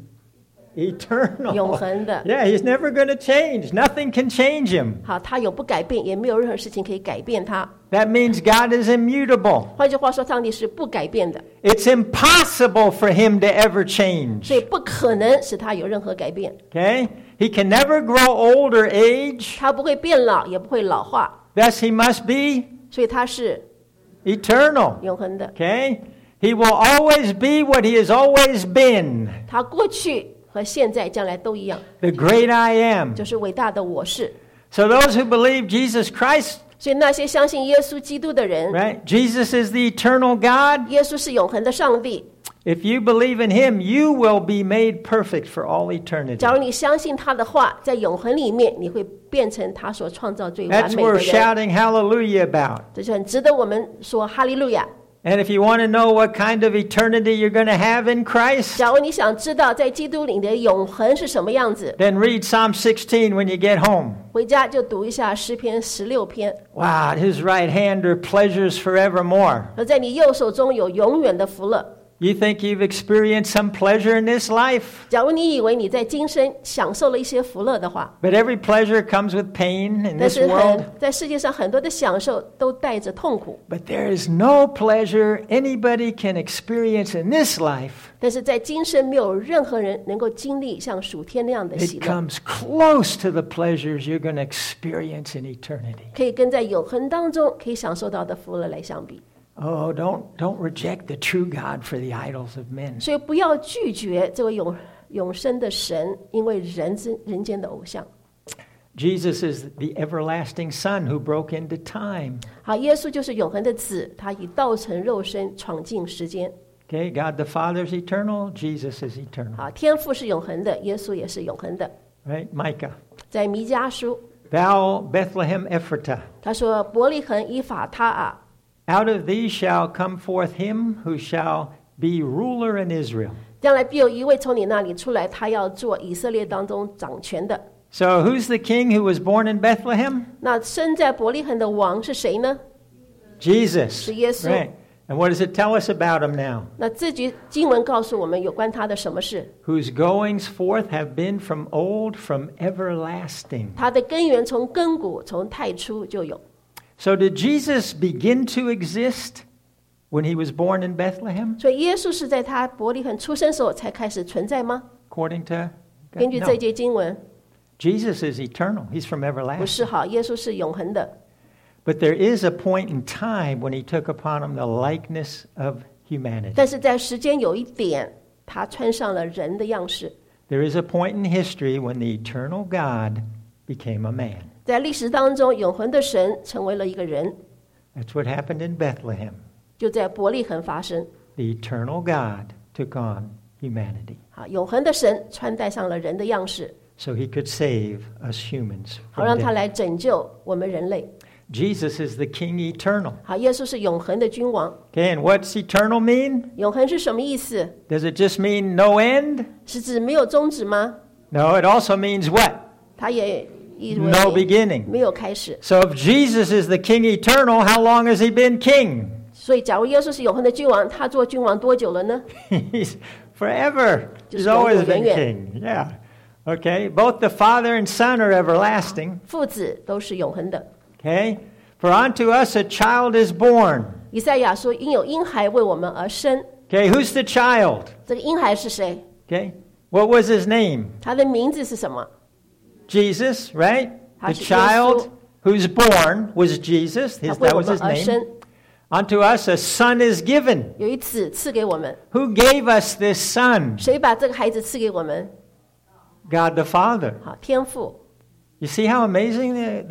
eternal. 永恒的。 Yeah, he's never going to change. Nothing can change him. 好，他永不改变，也没有任何事情可以改变他。 That means God is immutable. 换句话说，上帝是不改变的， It's impossible for him to ever change. 所以不可能使他有任何改变。 Okay? He can never grow old or age. 他不会变老，也不会老化， Thus, he must be 所以他是 eternal. 永恒的。 Okay? He will always be what he has always been. 他过去和现在、将来都一样， The great I am. 就是伟大的我是。 So those who believe Jesus Christ, 所以那些相信耶稣基督的人， right? Jesus is the eternal God. 耶稣是永恒的上帝。 If you believe in him, you will be made perfect for all eternity. 假如你相信他的话，在永恒里面，你会变成他所创造最完 That's 美 what 的 we're 人。 shouting hallelujah about. 这就很值得我们说哈利路亚。 And if you want to know what kind of eternity you're going to have in Christ, 假如你想知道在基督里的永恒是什么样子， then read Psalm 16 when you get home. 回家就读一下诗篇16篇。 Wow, at his right hand are pleasures forevermore. 而在你右手中有永远的福乐。 You think you've experienced some pleasure in this life, 假如你以为你在今生享受了一些福乐的话， but every pleasure comes with pain in 但 this 是 world. 在世界上很多的享受都带着痛苦。 But there is no pleasure anybody can experience in this life 但是在今生没有任何人能够经历像属天那样的喜 that 乐， comes close to the pleasures you're going to experience in eternity. 可以跟在永恒当中可以享受到的福乐来相比。 Oh, don't reject the true God for the idols of men. 所以不要拒绝这位永生的神，因为人间的偶像。 Jesus is the everlasting Son who broke into time. 好，耶稣就是永恒的子，他以道成肉身闯进时间。 Okay, God the Father is eternal. Jesus is eternal. 好，天父是永恒的，耶稣也是永恒的。 Right? Micah. 在弥迦书， Thou Bethlehem Ephratah, 他说：“伯利恒以法他啊， out of thee shall come forth him who shall be ruler in Israel. 将来必有一位从你那里出来，他要做以色列当中掌权的。” So who's the king who was born in Bethlehem? 那生在伯利恒的王是谁呢？ Jesus. 是耶稣。 Right. And what does it tell us about him now? 那这句经文告诉我们有关他的什么事？ Whose goings forth have been from old, from everlasting. 他的根源从亘古从太初就有。 So did Jesus begin to exist when he was born in Bethlehem? 所以耶稣是在他伯利恒出生时候才开始存在吗？ According to 根据 No. 这节经文， Jesus is eternal. He's from 不 everlasting. 是哈，耶稣是永恒的。 But there is a point in time when he took upon him the likeness of humanity. 但是在时间有一点，他穿上了人的样式。 There is a point in history when the eternal God became a man. 在历史当中，永恒的神成为了一个人， That's what happened in Bethlehem. 就在伯利恒发生。 The eternal God took on humanity 啊，永恒的神穿戴上了人的样式， so he could save us humans 好 from 让他 death. 来拯救我们人类。 Jesus is the King eternal. 好，耶稣是永恒的君王。 Okay, and what's eternal mean? 永恒是什么意思？ Does it just mean no end? 是指没有终止吗？ No, it also means what? 它也意 No 味 beginning. 没有开始。 So if Jesus is the King eternal, how long has he been king? 所以，假如耶稣是永恒的君王，他做君王多久了呢？ He's forever. Just He's always 永远。 been king. Yeah. Okay, both the Father and Son are everlasting. 父子都是永恒的。 Okay? For unto us a child is born. 以赛亚说：“因有婴孩为我们而生。 Okay, who's the child? ” 这个婴孩是谁？ Okay? What was his name? 他的名字是什么？ Jesus, right? The 他是耶稣。 child who's born was Jesus. 他 His, 为 that 我 was 们 his 而 name. 生， Unto us a son is given. 有一子赐给我们。 Who gave us this son? 谁把这个孩子赐给我们？ God the Father. 好，天父。 You see how amazing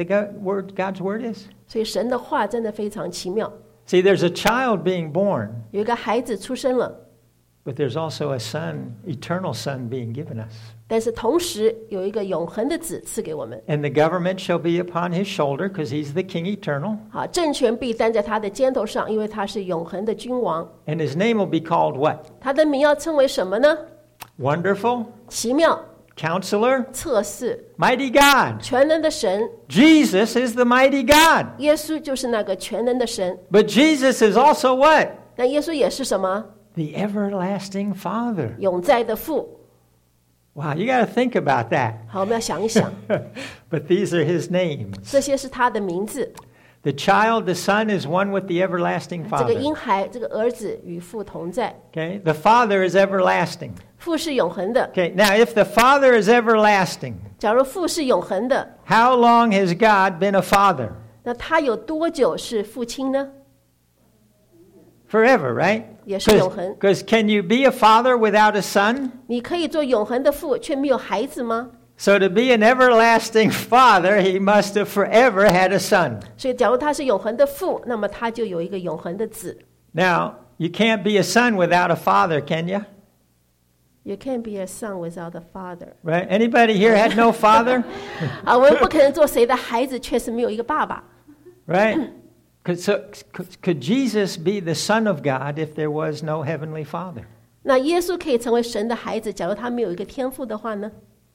God's word is? 所以神的话真的非常奇妙。 See, there's a child being born, 有一个孩子出生了， but there's also a son, eternal son being given us. 但是同时有一个永恒的子赐给我们。 And the government shall be upon his shoulder because he's the king eternal. 好，政权必担在他的肩头上，因为他是永恒的君王。 And his name will be called what? 他的名要称为什么呢？ Wonderful, 奇妙、 Counselor, 测试、 Mighty God. 全能的神。 Jesus is the mighty God. 耶稣就是那个全能的神。 But Jesus is also what? 但耶稣也是什么？ The everlasting Father. 永在的父。 Wow, you got to think about that. 好，我们要想一想， But these are his names. 这些是他的名字。 The child, the son, is one with the everlasting 这个 Father. 婴孩，这个儿子与父同在， Okay? The Father is everlasting. 父是永恒的。 Okay, now if the Father is everlasting, 假如父是永恒的， how long has God been a father? 那他有多久是父亲呢？ Forever, right? 也是永恒。 Because can you be a father without a son? 你可以做永恒的父，却没有孩子吗？ So to be an everlasting father, he must have forever had a son. 所以，假如他是永恒的父，那么他就有一个永恒的子。 Now, you can't be a son without a father, can you? You can't be a son without a father. Right? Anybody here had no father? 啊，我们不可能做谁的孩子，却是没有一个爸爸。 Right? Could Jesus be the Son of God if there was no Heavenly Father? 那耶稣可以成为神的孩子，假如他没有一个天父的话呢？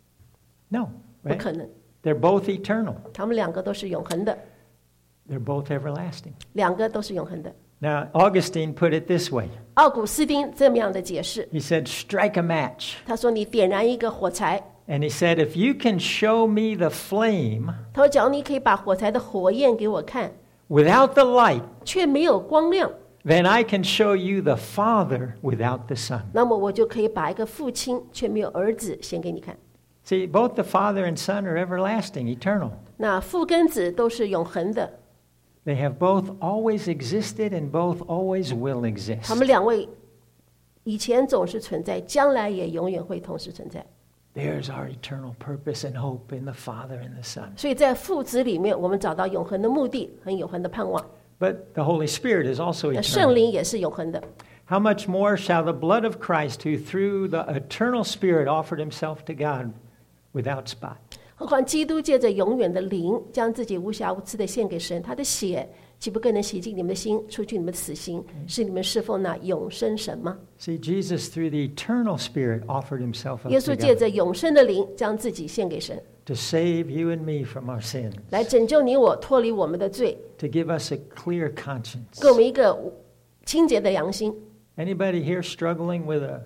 No. 不 Right? 可能， They're both eternal. 他们两个都是永恒的， They're both everlasting. 两个都是永恒的。 Now, Augustine put it this way. 奥古斯丁这么样的解释， He said, strike a match. 他说：“你点燃一个火柴， And he said, if you can show me the flame 他说，假如你可以把火柴的火焰给我看， without the light, 却没有光亮， then I can show you the Father without the Son. 那么我就可以把一个父亲却没有儿子显给你看。 See, both the Father and Son are everlasting, eternal. 那父跟子都是永恒的， They have both always existed and both always will 他 exist. 们两位以前总是存在，将来也永远会同时存在。 There's our eternal purpose and hope in the Father and the Son. 所以在父子里面，我们找到永恒的目的和永恒的盼望。 But the Holy Spirit is also 那圣 eternal. 灵也是永恒的。 How much more shall the blood of Christ, who through the eternal Spirit offered himself to God without spot? 何况基督借着永远的灵，将自己无瑕无疵的献给神，他的血岂不更能洗净你们的心，除去你们的死刑，使你们侍奉那永生神吗？ See, Jesus through the eternal Spirit offered himself up 耶 to 稣借 God 着永生的灵，将自己献给神， to save you and me from our sins, 来拯救你我，脱离我们的罪， to give us a clear conscience, 给我们一个清洁的良心。 Anybody here struggling with a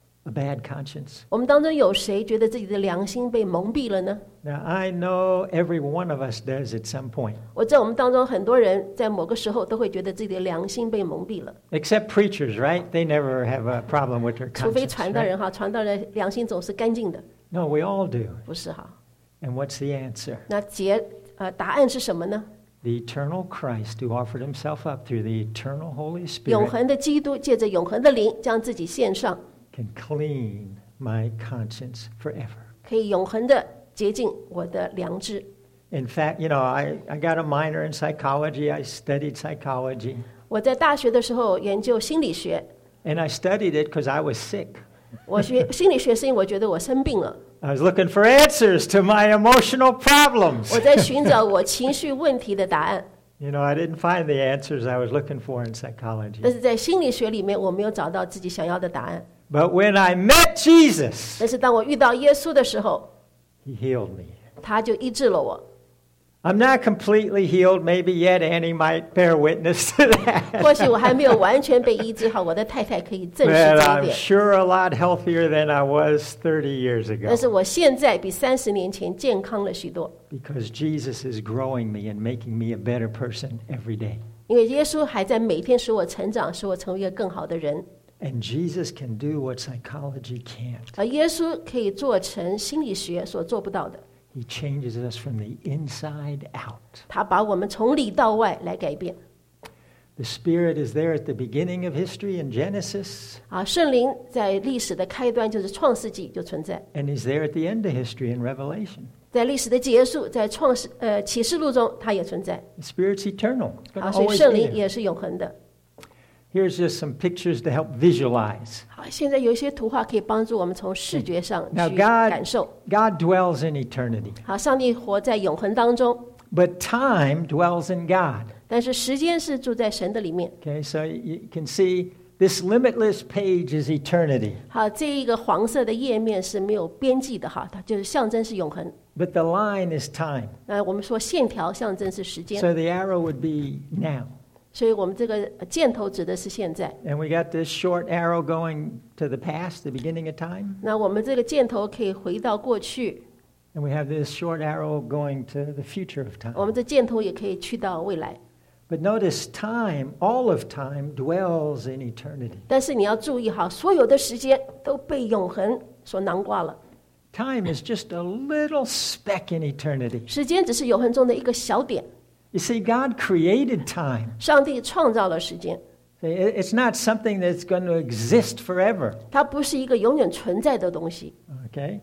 bad conscience? 我们当中有谁觉得自己的良心被蒙蔽了呢？ Now, I know every one of us does at some point, 我在我们当中很多人在某个时候都会觉得自己的良心被蒙蔽了， except preachers, right? They never have a problem with their 除非 conscience. 传道 Right? 人哈，传道人良心总是干净的， No, we all do. 不是哈？ And what's the answer? 那答案是什么呢？ The eternal Christ who offered himself up through the eternal Holy 永 Spirit 恒的基督借着永恒的灵将自己献上， can clean my conscience forever. 可以永恒的洁净我的良知。 In fact, I got a minor in psychology. I studied psychology. 我在大学的时候研究心理学， And I studied it because I was sick. 我学心理学是因为我觉得我生病了， I was looking for answers to my emotional problems. 我在寻找我情绪问题的答案。 I didn't find the answers I was looking for in psychology. 但是在心理学里面，我没有找到自己想要的答案。 But when I met Jesus, 但是当我遇到耶稣的时候， he healed me. 他就医治了我。 I'm not completely healed, maybe yet Annie might bear witness to that. 或许我还没有完全被医治好，我的太太可以证实 But 这一 I'm 点。 sure a lot healthier than I was 30 years ago. 但是我现在比30年前健康了许多， Because Jesus is growing me and making me a better person every day. 因为耶稣还在每天使我成长，使我成为一个更好的人。 And Jesus can do what psychology can't. 而耶稣可以做成心理学所做不到的， He changes us from the inside out. 他把我们从里到外来改变。 The Spirit is there at the beginning of history in Genesis, 圣灵在历史的开端就是创世纪就存在， and He's there at the end of history in Revelation. 在历史的结束，在启示录中它也存在。 The Spirit's eternal. It's gonna 所以 always 圣 be 灵 there. 也是永恒的。 Here's just some pictures to help visualize. 好，现在有一些图画可以帮助我们从视觉上 Now 去 God 感受。 God dwells in eternity, 好，上帝活在永恒当中， but time dwells in God. 但是时间是住在神的里面。 Okay, so you can see this limitless page is eternity, 好，这一个黄色的页面是没有边际的哈，它就是象征是永恒。 but the line is time. 我们说线条象征是时间， So the arrow would be now. 所以我们这个箭头指的是现在。 And we got this short arrow going to the past, the beginning of time. 那我们这个箭头可以回到过去， And we have this short arrow going to the future of 我 time. 们这箭头也可以去到未来。 But notice time, all of time, dwells in eternity. 但是你要注意哈，所有的时间都被永恒所囊括了， Time is just a little speck in eternity. 时间只是永恒中的一个小点。 You see, God created time. 上帝创造了时间， It's not something that's going to exist forever. 它不是一个永远存在的东西。 Okay?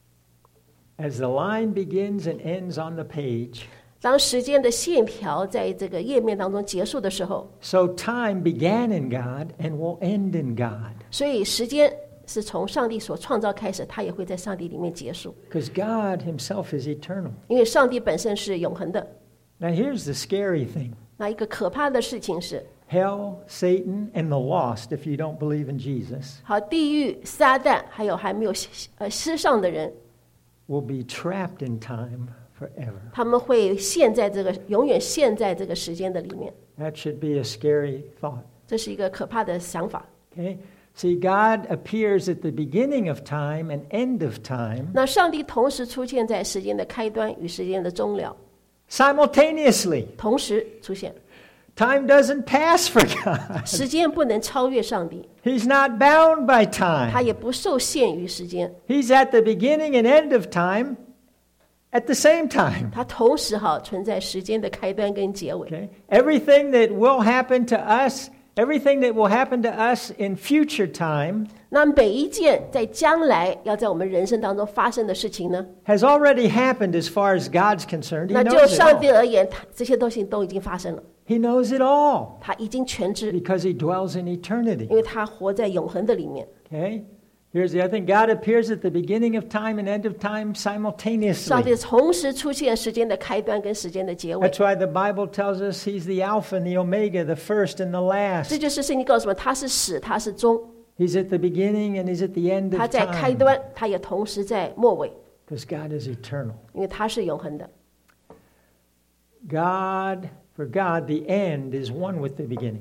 As the line begins and ends on the page, 当时间的线条在这个页面当中结束的时候， so time began in God and will end in God. 所以时间是从上帝所创造开始，它也会在上帝里面结束， Because God Himself is eternal. 因为上帝本身是永恒的。 Now, here's the scary thing. 那一个可怕的事情是， Hell, Satan, and the lost, if you don't believe in Jesus, 好，地狱、撒旦还有还没有失丧的人， will be trapped in time forever. 他们会永远陷在这个时间的里面， That should be a scary thought. 这是一个可怕的想法。 Okay? See, God appears at the beginning of time and end of time 那上帝同时出现在时间的开端与时间的终了， simultaneously. 同时出现。 Time doesn't pass for God. 时间不能超越上帝， He's not bound by 他 time. 也不受限于时间， He's at the beginning and end of time at the same time. 他同时存在时间的开端跟结尾。 Okay? Everything that will happen to us, everything that will happen to us in future time 那每一件在将来要在我们人生当中发生的事情呢， has already happened as far as God's concerned. He 那就 knows it 上帝 all. 而言，这些东西都已经发生了， He knows it all 他已经全知， because He dwells in 因 eternity. 为他活在永恒的里面。 Okay? Here's the other thing. God appears at the beginning of time and end of time 上帝 simultaneously. 同时出现时间的开端跟时间的结尾， That's why the Bible tells us He's the Alpha and the Omega, the first and the 这 last. 就是圣经告诉我们，他是始，他是终， He's at the beginning and He's at the end 他 of 在开 time. 端，他也同时在末尾， Because God is eternal. 因为他是永恒的。 For God, the end is one with the beginning.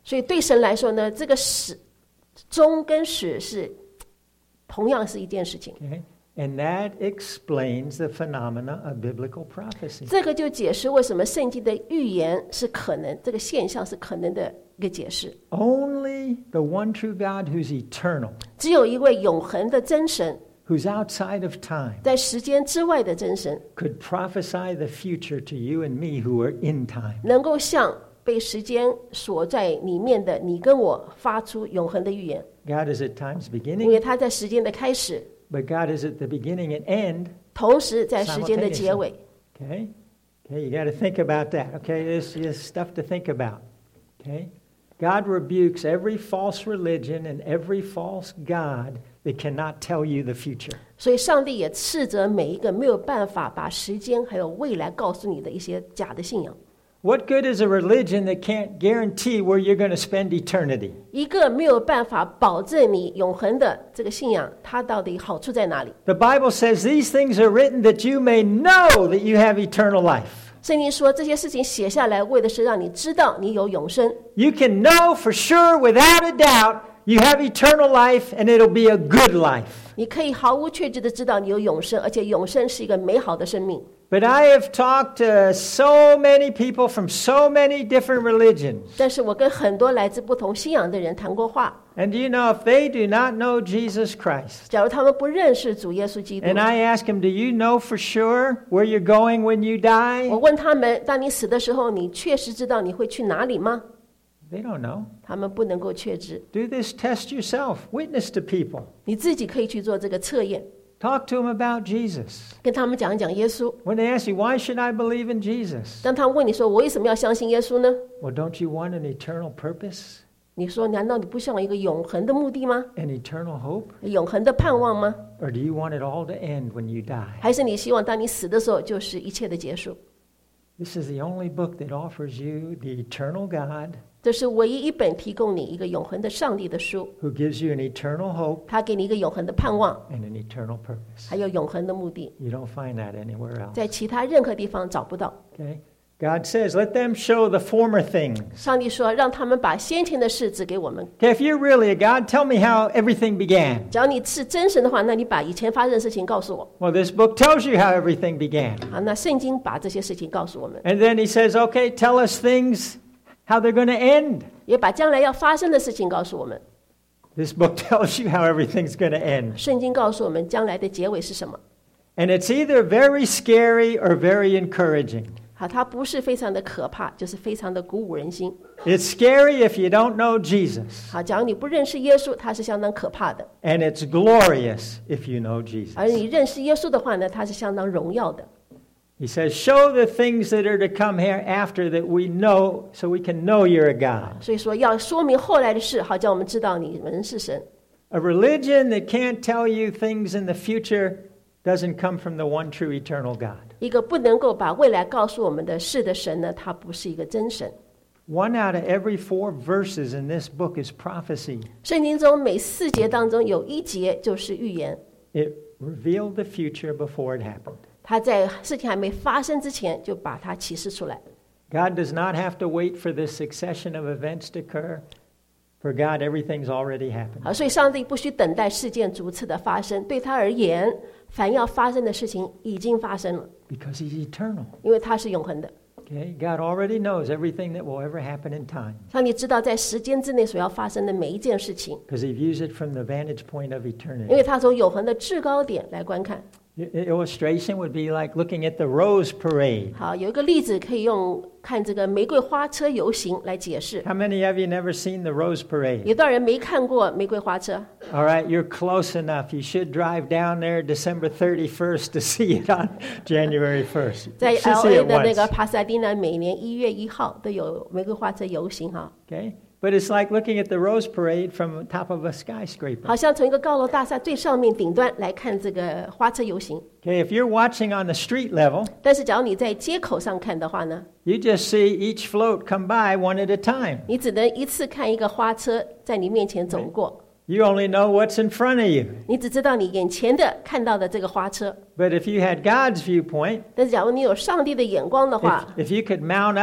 所以对神来说呢，这个始终跟始是同样是一件事情。 Okay? And that explains the phenomena of biblical prophecy. 这个就解释为什么圣经的预言是可能，这个现象是可能的一个解释。 Only the one true God who's eternal, 只有一位永恒的真神， who's outside of time, 在时间之外的真神， could prophesy the future to you and me who are in time. 能够向被时间锁在里面的你跟我发出永恒的预言。 God is at time's 因 beginning, 为他在时间的开始， but God is at the beginning and end. 同时在时间的结尾。 Okay? Okay, you got to think about that. Okay, this is stuff to think about. Okay? God rebukes every false religion and every false god that cannot tell you the future. 所以上帝也斥责每一个没有办法把时间还有未来告诉你的一些假的信仰。 What good is a religion that can't guarantee where you're going to spend eternity? 一个没有办法保证你永恒的这个信仰，它到底好处在哪里？ The Bible says these things are written that you may know that you have eternal life. 圣经说这些事情写下来，为的是让你知道你有永生。 You can know for sure, without a doubt, you have eternal life and it'll be a good life. 你可以毫无确据的知道你有永生，而且永生是一个美好的生命。 But I have talked to so many people from so many different religions. 但是我跟很多来自不同信仰的人谈过话， And you know, if they do not know Jesus Christ, 假如他们不认识主耶稣基督， and I ask them, do you know for sure where you're going when you die? 我问他们，当你死的时候，你确实知道你会去哪里吗？ They don't know. 他们不能够确知。 Do this test yourself. Witness to people. 你自己可以去做这个测验， Talk to them about Jesus. 跟他们讲一讲耶稣。 When they ask you, why should I believe in Jesus? 当他们问你说我为什么要相信耶稣呢？ Well, don't you want an eternal purpose? 你说难道你不想有一个永恒的目的吗？ An eternal hope? 永恒的盼望吗？ Or do you want it all to end when you die? 还是你希望当你死的时候就是一切的结束？ This is the only book that offers you the eternal God 这是唯一一本提供你一个永恒的上帝的书， who gives you an eternal hope 他给你一个永恒的盼望， and an eternal purpose. 还有永恒的目的， You don't find that anywhere else. 在其他任何地方找不到。 Okay? God says, let them show the former things. 上帝说，让他们把先前的事指给我们。 Okay, if you're really a God, tell me how everything began. 只要你是真神的话，那你把以前发生的事情告诉我。 Well, this book tells you how everything began. 好，那圣经把这些事情告诉我们， And then he says, okay, tell us things, how they're going to end. 也把将来要发生的事情告诉我们。 This book tells you how everything's going to end. 圣经告诉我们将来的结尾是什么。 And it's either very scary or very encouraging. 好，它不是非常的可怕，就是非常的鼓舞人心。 It's scary if you don't know Jesus. 好，假如你不认识耶稣，它是相当可怕的； And it's glorious if you know 而 Jesus. 你认识耶稣的话呢，它是相当荣耀的。 He says, show the things that are to come hereafter that we know so we can know you're a God. 所以说，要说明后来的事，好叫我们知道你们是神。 A religion that can't tell you things in the future doesn't come from the one true eternal God. 一个不能够把未来告诉我们的事的神呢，他不是一个真神。 One out of every 4 verses in this book is prophecy. 圣经中每4节当中有1节就是预言， It revealed the future before it happened. 他在事情还没发生之前就把它启示出来。 God does not have to wait for this succession of events to occur. For God, everything's already happened. 好，所以上帝不需等待事件逐次的发生，对他而言，凡要发生的事情已经发生了， Because He's eternal. 因为他是永恒的。 Okay? God already knows everything that will ever happen in time. 上帝知道在时间之内所要发生的每一件事情， Because He views it from the vantage point of 因 eternity. 为他从永恒的制高点来观看。 Illustration would be like looking at the Rose Parade. 好，有一个例子可以用看这个玫瑰花车游行来解释。 How many of you never seen the Rose Parade? 有多少人没看过玫瑰花车？ All right, you're close enough. You should drive down there December 31st to see it on January 1st. 在 You should see LA it 的那个 once. 帕萨迪纳，每年1月1号都有玫瑰花车游行哈， Okay? But it's like looking at the Rose Parade from the top of a skyscraper. 好像从一个高楼大厦最上面顶端来看这个花车游行。 Okay, if you're watching on the street level, 但是，假如你在街口上看的话呢， you just see each float come by one at a time. 你只能一次看一个花车在你面前走过， You only know what's in front of you. 你只知道你眼前的看到的这个花车。 But if you had God's viewpoint, 但是，假如你有上帝的眼光的话， if you could mount up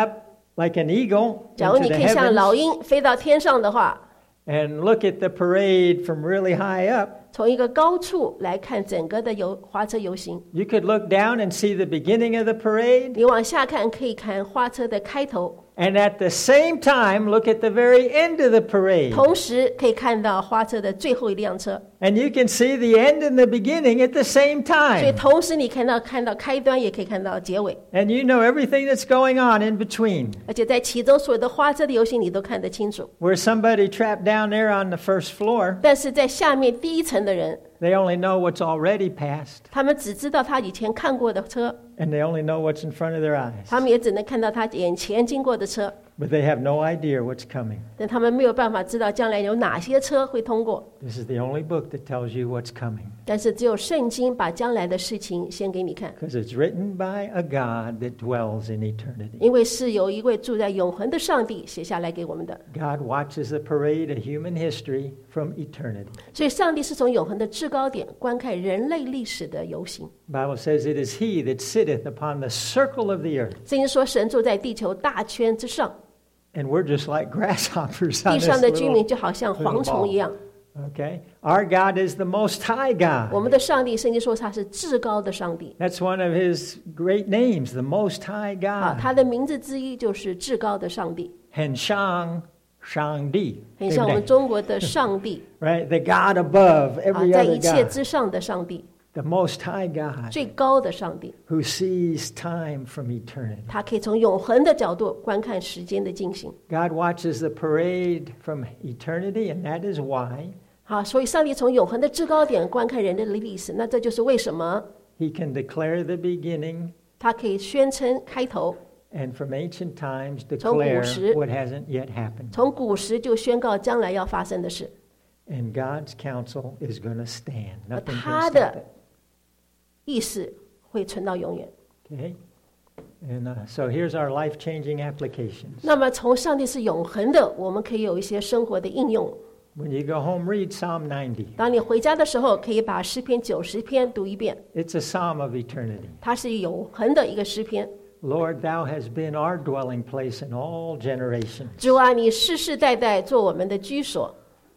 like an eagle 假如 into 你 the 可以像老 heavens 鹰飞到天上的话， and look at the parade from really high up, 从一个高处来看整个的花车游行， you could look down and see the beginning of the parade, 你往下看可以看花车的开头， and at the same time look at the very end of the parade. 同时可以看到花车的最后一辆车， And you can see the end and the beginning at the same 所以 time. 同时你看到开端，也可以看到结尾， And you know everything that's going on in between. 而且在其中所有的花车的游行你都看得清楚。 Where somebody trapped down there on the first floor, 但是在下面第一层的人， they only know what's already passed, 他们只知道他以前看过的车， and they only know what's in front of their eyes. 他们也只能看到他眼前经过的车， But they have no idea what's coming. 但他们没有办法知道将来有哪些车会通过。 This is the only book that tells you what's coming. 但是只有圣经把将来的事情先给你看， Because it's written by a God that dwells in eternity. 因为是有一位住在永恒的上帝写下来给我们的， God watches the parade of human history from eternity. 所以上帝是从永恒的制高点观看人类历史的游行。 The Bible says it is He that sitteth upon the circle of the earth. 圣经说神住在地球大圈之上， And we're just like grasshoppers on 地 this 上的居民 little... 就好像蝗虫一样。 Okay? Our God is the Most High 我 God. 们的上帝，圣经说他是至高的上帝 That's one of His great names, the Most High 啊， God. 他的名字之一就是至高的上帝， Henshang Shangdi. 很像我们中国的上帝 Right? The God above 啊， every 在 other 一切 God. 之上的上帝， The Most High God 最高的上帝， who sees time from eternity. 他可以从永恒的角度观看时间的进行。 God watches the parade from eternity, and that is why 好，所以上帝从永恒的制高点观看人类的历史，那这就是为什么 He can declare the beginning 他可以宣称开头， and from ancient times 从古 declare 时- what hasn't yet happened. 从古时就宣告将来要发生的事， And God's counsel is going to stand. Nothing can 他 stop 的 it. 意识会存到永远。 Okay? And so here's our life-changing applications. 那么从上帝是永恒的，我们可以有一些生活的应用。 When you go home, read Psalm 90. 当你回家的时候，可以把诗篇90篇读一遍， It's a psalm of eternity. 它是永恒的一个诗篇。 Lord, thou hast been our dwelling place in all generations. 主啊，你世世代代做我们的居所。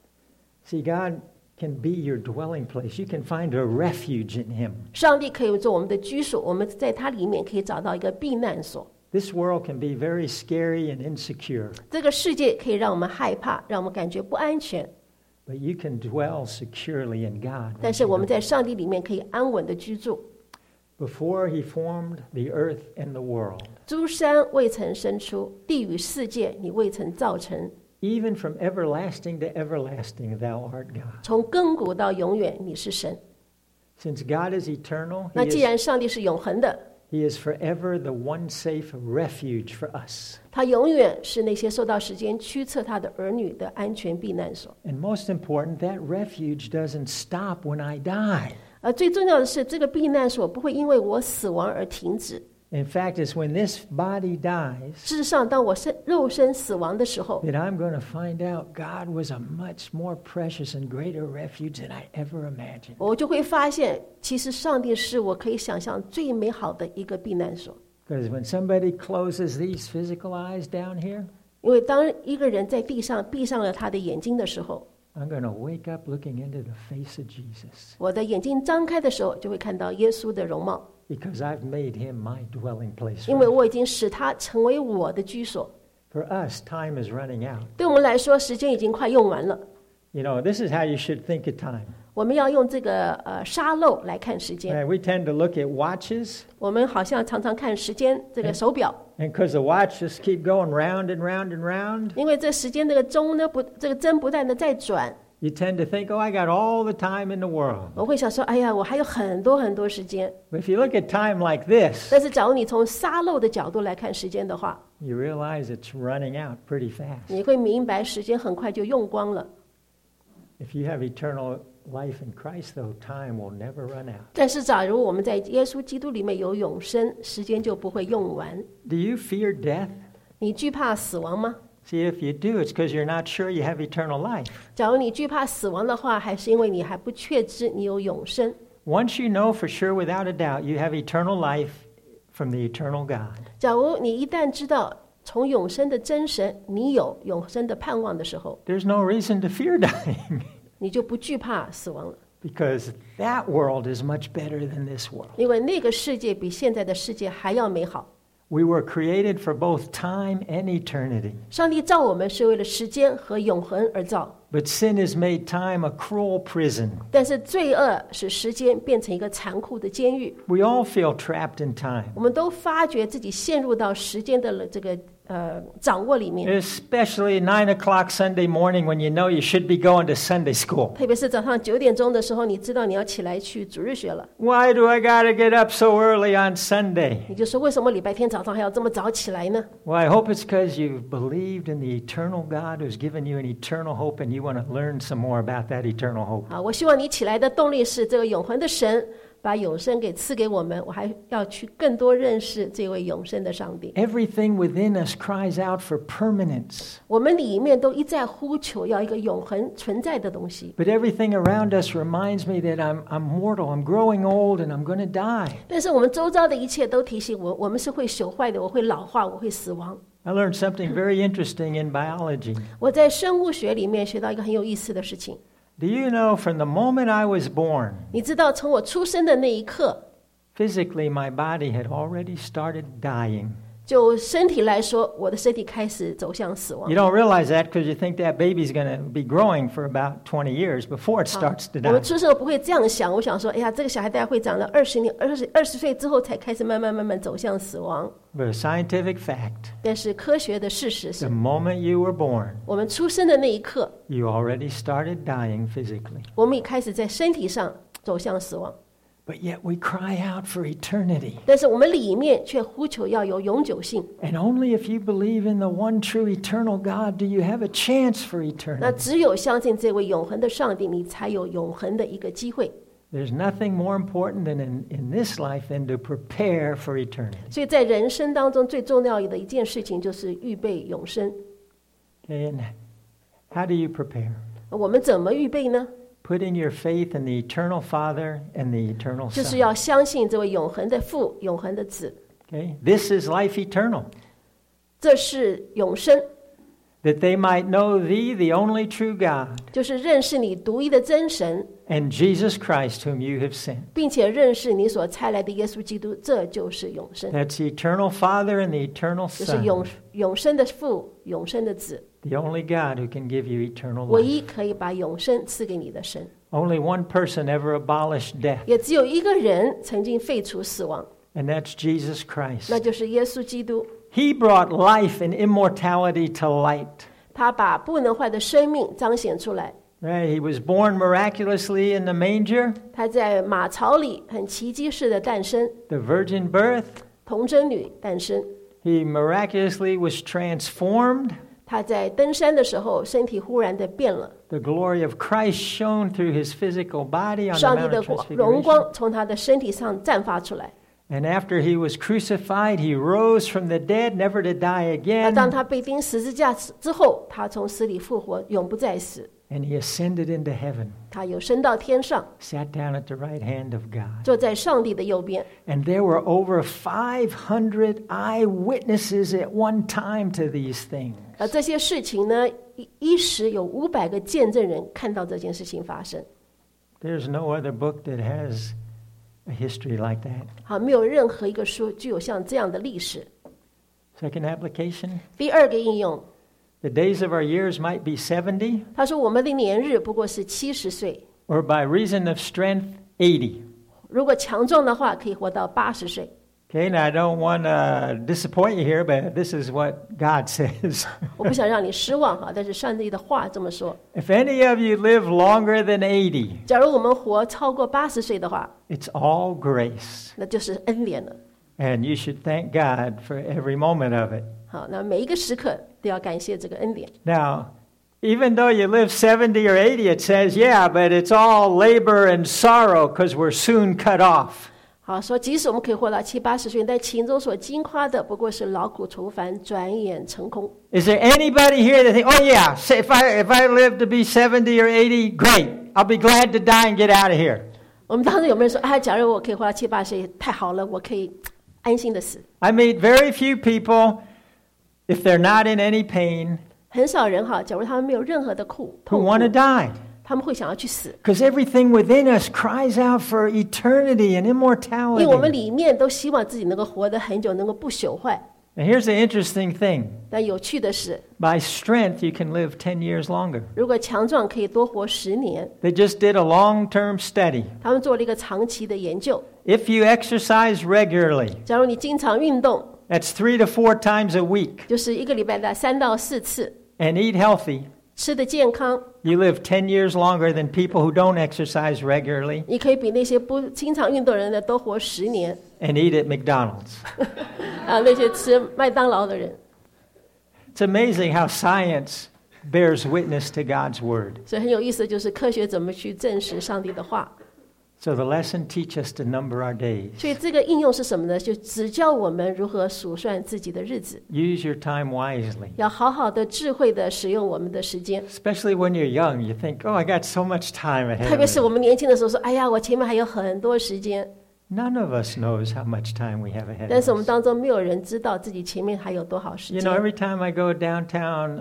See, God can be your dwelling place. You can find a refuge in Him. 上帝可以做我们的居所，我们在它里面可以找到一个避难所。 This world can be very scary and insecure, 这个世界可以让我们害怕，让我们感觉不安全， but you can dwell securely in God. 但是我们在上帝里面可以安稳的居住。 Before He formed the earth and the world, 诸山未曾生出，地与世界你未曾造成， even from everlasting to everlasting, thou art God. 从亘古到永远你是神。 Since God is eternal, 那既然上帝是永恒的， He is forever the one safe refuge for us. 他永远是那些受到时间驱策他的儿女的安全避难所。 And most important, that refuge doesn't stop when I die. 而最重要的是，这个避难所不会因为我死亡而停止。 In fact, it's when this body dies 事实上，当我肉身死亡的时候， that I'm going to find out God was a much more precious and greater refuge than I ever imagined. 我就会发现，其实上帝是我可以想象最美好的一个避难所。 Because when somebody closes these physical eyes down here, 因为当一个人在地上闭上了他的眼睛的时候， I'm going to wake up looking into the face of Jesus 我的眼睛张开的时候，就会看到耶稣的容貌， because I've made him my dwelling place. 因为我已经使他成为我的居所。 For us, time is running out. 对我们来说，时间已经快用完了。 You know, this is how you should think of time. 我们要用这个沙漏来看时间。 We tend to look at watches, 我们好像常常看时间这个手表， and because the watch just keep going round and round and round, 因为这时间这个钟呢这个针不断的在转， you tend to think, oh, I got all the time in the world. 我会想说，哎呀，我还有很多很多时间。 But if you look at time like this, 但是假如你从沙漏的角度来看时间的话， you realize it's running out pretty fast. 你会明白时间很快就用光了。 If you have eternal life in Christ, though, time will never run out. 但是假如我们在耶稣基督里面有永生，时间就不会用完。 Do you fear death? 你惧怕死亡吗？ See, if you do, it's because you're not sure you have eternal life. 假如你惧怕死亡的话，还是因为你还不确知你有永生。 Once you know for sure, without a doubt, you have eternal life from the eternal God, 假如你一旦知道从永生的真神，你有永生的盼望的时候， there's no reason to fear dying 你就不惧怕死亡了， because that world is much better than this world. 因为那个世界比现在的世界还要美好。 We were created for both time and eternity. 上帝造我们是为了时间和永恒而造， But sin has made time a cruel prison. 但是罪恶使时间变成一个残酷的监狱。 We all feel trapped in time, 我们都发觉自己陷入到时间的这个掌握里面， especially 9 o'clock Sunday morning when you know you should be going to Sunday school. 特别是早上9点钟的时候，你知道你要起来去主日学了， Why do I got to get up so early on Sunday? 你就说为什么礼拜天早上还要这么早起来呢？ Well, I hope it's because you've believed in the eternal God who's given you an eternal hope and you want to learn some more about that eternal hope. 我希望你起来的动力是这个永恒的神把永生给赐给我们，我还要去更多认识这位永生的上帝。 Everything within us cries out for permanence, 我们里面都一再呼求要一个永恒存在的东西， but everything around us reminds me that I'm mortal, I'm growing old, and I'm going to die. 但是我们周遭的一切都提醒我，我们是会朽坏的，我会老化，我会死亡。 I learned something very interesting in biology. 我在生物学里面学到一个很有意思的事情， Do you know from the moment I was born, 你知道从我出生的那一刻， physically my body had already started dying? 就身体来说，我的身体开始走向死亡 You。don't realize that because you think that baby's going to be growing for about 20 years before it starts to 我们 die. 出生不会这样想，我想说，哎呀，这个小孩大概会长到20年、20岁之后才开始慢慢走向死亡。 But a scientific fact, 但是科学的事实 the 是， moment you were born, 我们出生的那一刻， you already started dying physically. 我们也开始在身体上走向死亡， But yet we cry out for eternity. 但是我们里面却呼求要有永久性。 And only if you believe in the one true eternal God do you have a chance for 那 eternity. 只有相信这位永恒的上帝，你才有永恒的一个机会。 There's nothing more important than in this life than to prepare for eternity. 所以在人生当中最重要的一件事情就是预备永生。 Okay, and how do you prepare? 我们怎么预备呢？ Putting your faith in the eternal Father and the eternal 就是 Son. 要相信这位永恒的父、永恒的子， Okay? This is life eternal, 这是永生， that they might know thee, the only true God, 就是认识你独一的真神， and Jesus Christ whom you have sent. 并且认识你所差来的耶稣基督，这就是永生， That's the eternal Father and the eternal 就是 Son, 永生的父、永生的子， the only God who can give you eternal 唯 life. 一可以把永生赐给你的神。 Only one person ever abolished death, 也只有一个人曾经废除死亡， and that's Jesus Christ. 那就是耶稣基督。 He brought life and immortality to light. 他把不能坏的生命彰显出来。 Right? He was born miraculously in the manger, 他在马槽里很奇迹式的诞生， the virgin birth. 童贞女诞生。 He miraculously was transformed. 他在登山的时候，身体忽然的变了， The glory of Christ shone through his physical body on the 上帝 Mount 的 of 荣 Transfiguration. 光从他的身体上绽放出来。 And after he was crucified, he rose from the dead, never to die 那当 again. 他被钉十字架之后，他从死里复活，永不再死。 And he ascended into heaven, 他有升到天上， sat down at the right hand of God. 坐在上帝的右边。 And there were over 500 eyewitnesses at one time to these things. 这些事情呢，一时有500个见证人看到这件事情发生。 There's no other book that has a history like that. 好，没有任何一个书具有像这样的历史。 Second application, 第二个应用， the days of our years might be 70, 他说我们的年日不过是70岁， or by reason of strength, 80. 如果强壮的话，可以活到80岁。 Okay, now I don't want to disappoint you here, but this is what God says. 我不想让你失望哈，但是上帝的话这么说： If any of you live longer than 80, 假如我们活超过80岁的话， it's all grace. 那就是恩典了。 And you should thank God for every moment of it. 好，那每一个时刻都要感谢这个恩典。 Now, even though you live 70 or 80, it says, yeah, but it's all labor and sorrow because we're soon cut off. 好，说即使我们可以活到70、80岁，但其中所经夸的不过是劳苦愁烦，转眼成空。 Is there anybody here that think, oh yeah, say if I live to be 70 or 80, great. I'll be glad to die and get out of here. 我们当中有没有人说，哎，假如我可以活到70、80岁，太好了，我可以安心的死。 I meet very few people if they're not in any pain, 很少人哈，假如他们没有任何的痛 who 苦， want to die. 他们会想要去死， Because everything within us cries out for eternity and 因为我们 immortality. 里面都希望自己能够活得很久，能够不朽坏。 And here's the interesting thing. 但有趣的是， By strength, you can live 10 years longer. 如果强壮可以多活10年， They just did a long-term study. 他们做了一个长期的研究。 If you exercise regularly, 假如你经常运动， that's 3 to 4 times a week, 就是一个礼拜的3到4次， and eat healthy, 吃的健康， you live 10 years longer than people who don't exercise regularly 你可以比那些不经常运动人的都活10年。 and eat at McDonald's. 那些吃麦当劳的人， It's amazing how science bears witness to God's word. 所以很有意思，就是科学怎么去证实上帝的话。 So the lesson teaches us to number our days. 所以这个应用是什么呢？就指教我们如何数算自己的日子， Use your time wisely. 要好好的智慧的使用我们的时间。 Especially when you're young, you think, oh, I got so much time 特 ahead 别是 of 我 me. 们年轻的时候说：“哎呀，我前面还有很多时间。 None of us knows how much time we have ”ahead 但是我 of 们 us. 当中没有人知道自己前面还有多少时 You 间。 know, every time I go downtown,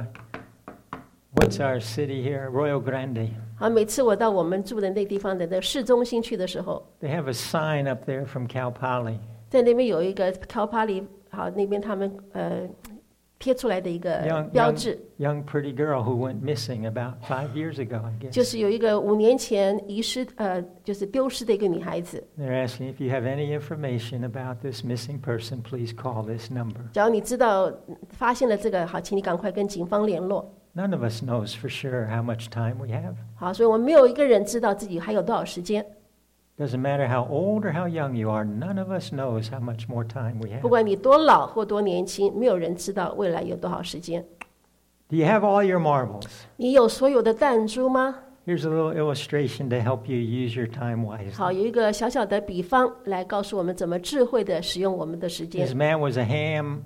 what's our city here? Royal Grande. 好，每次我到我们住的那地方的市中心去的时候， They have a sign up there from Cal Poly. 在那边有一个 Cal Poly， 好，那边他们贴出来的一个 Young, 标 young, 志， young pretty girl who went missing about 5 years ago, I guess. 就是有一个5年前遗失，就是丢失的一个女孩子。 They're asking if you have any information about this missing person, please call this number. 只要你知道发现了这个，好，请你赶快跟警方联络。 None of us knows for sure how much time we have. 好，所以我们没有一个人知道自己还有多少时间。 Doesn't matter how old or how young you are, none of us knows how much more time we 不 have. 管你多老或多年轻，没有人知道未来有多少时间。 Do you have all your marbles? 你有所有的弹珠吗？ Here's a little illustration to help you use your time wisely. 好，有一个小小的比方来告诉我们怎么智慧的使用我们的时 This 间。 man was a ham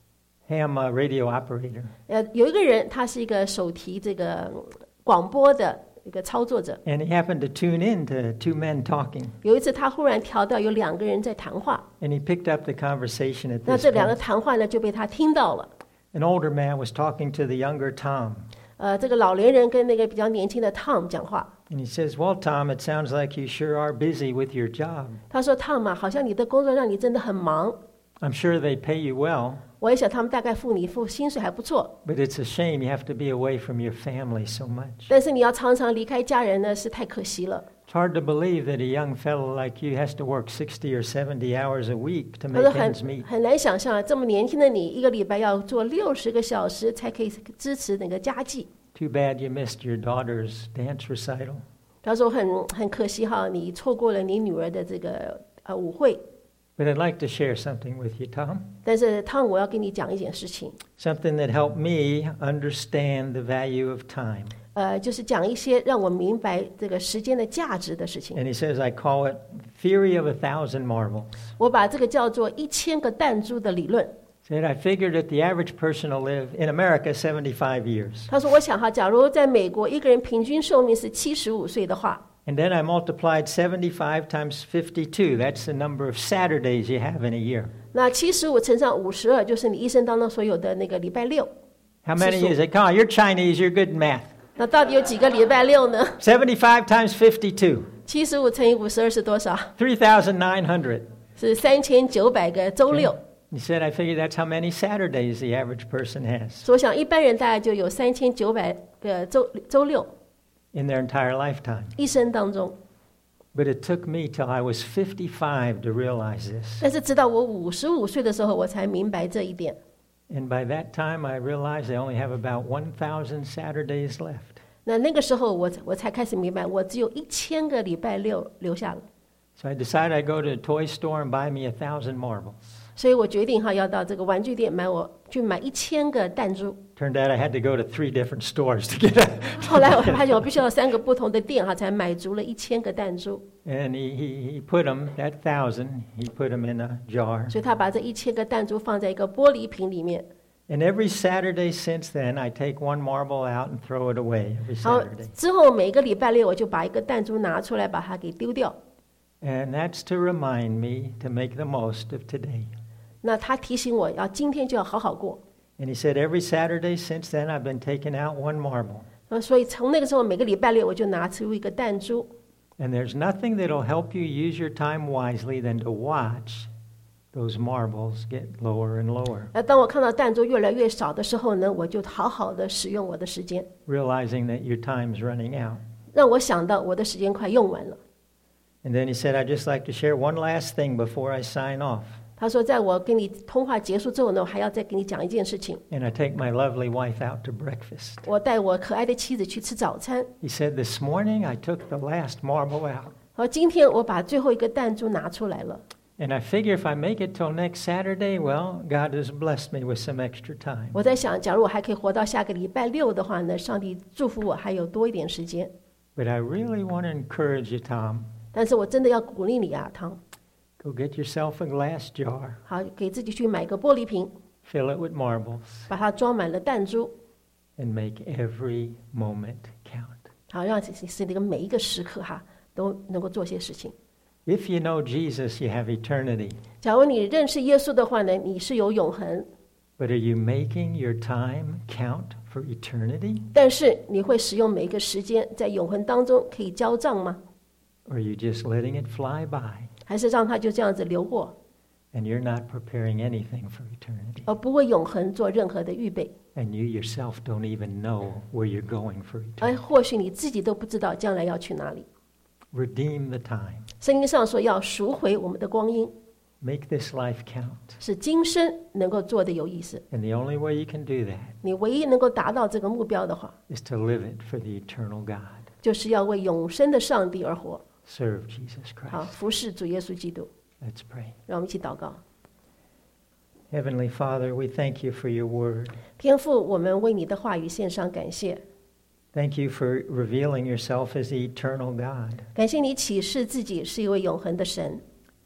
radio operator. 有一个人，他是一个手提这个广播的一个操作者。 And he happened to tune in to 2 men talking. 有一次，他忽然调到有2个人在谈话， And he picked up the conversation at 那 this 这2个 point. 谈话呢就被他听到了。 An older man was talking to the younger Tom. 这个老年人跟那个比较年轻的 Tom 讲话， And he says, well, Tom, it sounds like you sure are busy with your job. 他说：“Tom 啊，好像你的工作让你真的很忙。 I'm sure they pay you well, 我也想他们大概付薪水还不错， but it's a shame you have to be away from your family so much. 但是你要常常离开家人呢，是太可惜了。 It's hard to believe that a young fellow like you has to work 60 or 70 hours a week to 他 make 说 ends meet. 很难想象，这么年轻的你，一个礼拜要做60个小时才可以支持那个家计。 Too bad you missed your daughter's dance recital. 他说很可惜哈，你错过了你女儿的这个舞会。 But I'd like to share something with you, Tom. 但是 Tom， 我要跟你讲一件事情， Something that helped me understand the value of time. 就是讲一些让我明白这个时间的价值的事情。 And he says, I call it theory of 1,000 marbles. 我把这个叫做1000个弹珠的理论。 Said I figured that the average person will live in America 75 years. 他说：“我想哈，假如在美国一个人平均寿命是75岁的话， And then I multiplied 75 times 52. That's the number of Saturdays you have in a year. 那75乘上52就是你一生当中所有的那个礼拜六。 How many is it? Come on, you're Chinese, you're good in math. 那到底有几个礼拜六呢？ 75 times 52. 75乘以52是多少？ 3,900. 是3900个周六。 He said, I figured that's how many Saturdays the average person has 所以我想一般人大概就有3900个周六， in their entire lifetime. 一生当中。 But it took me till I was 55 to realize this. 但是直到我55岁的时候，我才明白这一点。 And by that time, I realized I only have about 1,000 Saturdays left. 那个时候我才开始明白，我只有1000个礼拜六留下了。 So I decided I'd go to a toy store and buy me 1,000 marbles. 所以我决定哈要到这个玩具店买1000个弹珠。 Turned out I had to go to 3 different stores to get it. 后来我发现我必须要3个不同的店哈才买足了1000个弹珠。 And he put them, that 1,000, he put them in a jar. 所以他把这1000个弹珠放在一个玻璃瓶里面。 And every Saturday since then, I take one marble out and throw it away every 然后 Saturday. 之后每个礼拜六我就把一个弹珠拿出来，把它给丢掉。 And that's to remind me to make the most of today. 那他提醒我要今天就要好好过。 And he said, every Saturday since then, I've been taking out one marble. 所以从那个时候每个礼拜六我就拿出一个弹珠。 And there's nothing that'll help you use your time wisely than to watch those marbles get lower and lower. 当我看到弹珠越来越少的时候呢，我就好好的使用我的时间， Realizing that your time's running out. 让我想到我的时间快用完了。 And then he said, I'd just like to share one last thing before I sign off. 他说，在我跟你通话结束之后呢，我还要再跟你讲一件事情。 And I take my lovely wife out to breakfast. 我带我可爱的妻子去吃早餐。 He said, this morning I took the last marble out. 而今天我把最后一个弹珠拿出来了。 And I figure if I make it till next Saturday, well, God has blessed me with some extra time. 我在想，假如我还可以活到下个礼拜六的话呢，上帝祝福我还有多一点时间。 But I really want to encourage you, Tom. 但是我真的要鼓励你啊，汤， Go get yourself a glass jar. 好，给自己去买个玻璃瓶， Fill it with marbles. 把它装满了弹珠， And make every moment count. 好，让使这个每一个时刻都能够做些事情。 If you know Jesus, you have eternity. 假如你认识耶稣的话呢，你是有永恒， But are you making your time count for eternity? 但是你会使用每一个时间在永恒当中可以交账吗？ Or are you just letting it fly by 还是让它就这样子流过， and you're not preparing anything for eternity? 而不为永恒做任何的预备？ And you yourself don't even know where you're going for 而 eternity. 或许你自己都不知道将来要去哪里。 Redeem the time. 圣经上说要赎回我们的光阴， Make this life count. 使今生能够做的有意思。 And the only way you can do that 你唯一能够达到这个目标的话， is to live it for the eternal God. 就是要为永生的上帝而活， Serve Jesus 好 Christ. 服侍主耶稣基督。 Let's pray. 让我们一起祷告。 Heavenly Father, we thank you for your word. 天父，我们为你的话语献上感谢， Thank you for revealing yourself as the eternal God. 感谢你启示自己是一位永恒的神。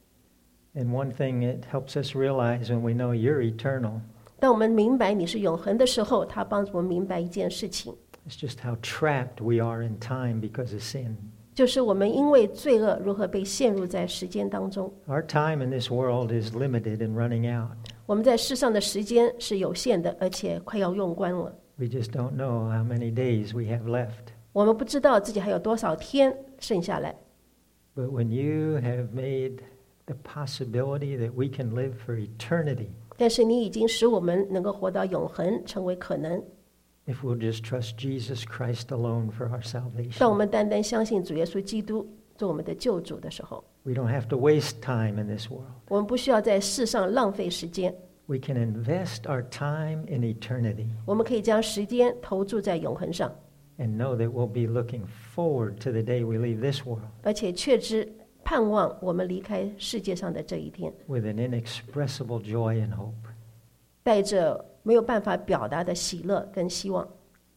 And one thing it helps us realize when we know you're eternal 当我们明白你是永恒的时候，他帮助我们明白一件事情， is just how trapped we are in time because of sin. 就是我们因为罪恶如何被陷入在时间当中。 Our time in this world is limited and running out. 我们在世上的时间是有限的，而且快要用光了。 We just don't know how many days we have left. 我们不知道自己还有多少天剩下来。 But when you have made the possibility that we can live for eternity, 但是你已经使我们能够活到永恒成为可能。 if we'll just trust Jesus Christ alone for our 当我 salvation, 们单单相信主耶稣基督做我们的救主的时候， we don't have to waste time in this world. 我们不需要在世上浪费时间， We can invest our time in eternity 我们可以将时间投注在永恒上， and know that we'll be looking forward to the day we leave this world 而且确知盼望我们离开世界上的这一天， with an inexpressible joy and hope. 带着没有办法表达的喜乐跟希望。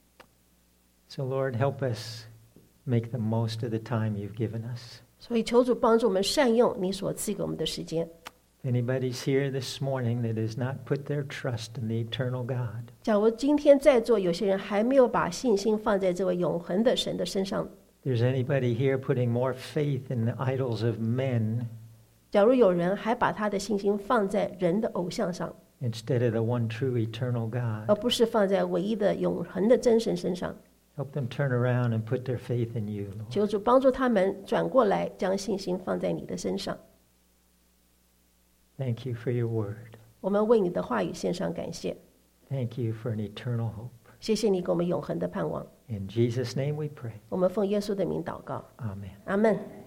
So, Lord, help us make the most of the time you've given us. 所以求主帮助我们善用你所赐给我们的时间。 If anybody's here this morning that has not put their trust in the eternal God, 假如今天在座有些人还没有把信心放在这位永恒的神的身上， there's anybody here putting more faith in the idols of men 假如有人还把他的信心放在人的偶像上， instead of the one true eternal 而 God, 不是放在唯一的永恒的真神身上， help them turn around and put their faith in you, Lord. 求主帮助他们转过来，将信心放在你的身上。 Thank you for your word. 我们为你的话语献上感谢， Thank you for an eternal hope. 谢谢你给我们永恒的盼望。 In Jesus' name we pray. 我们奉耶稣的名祷告， Amen. 阿门。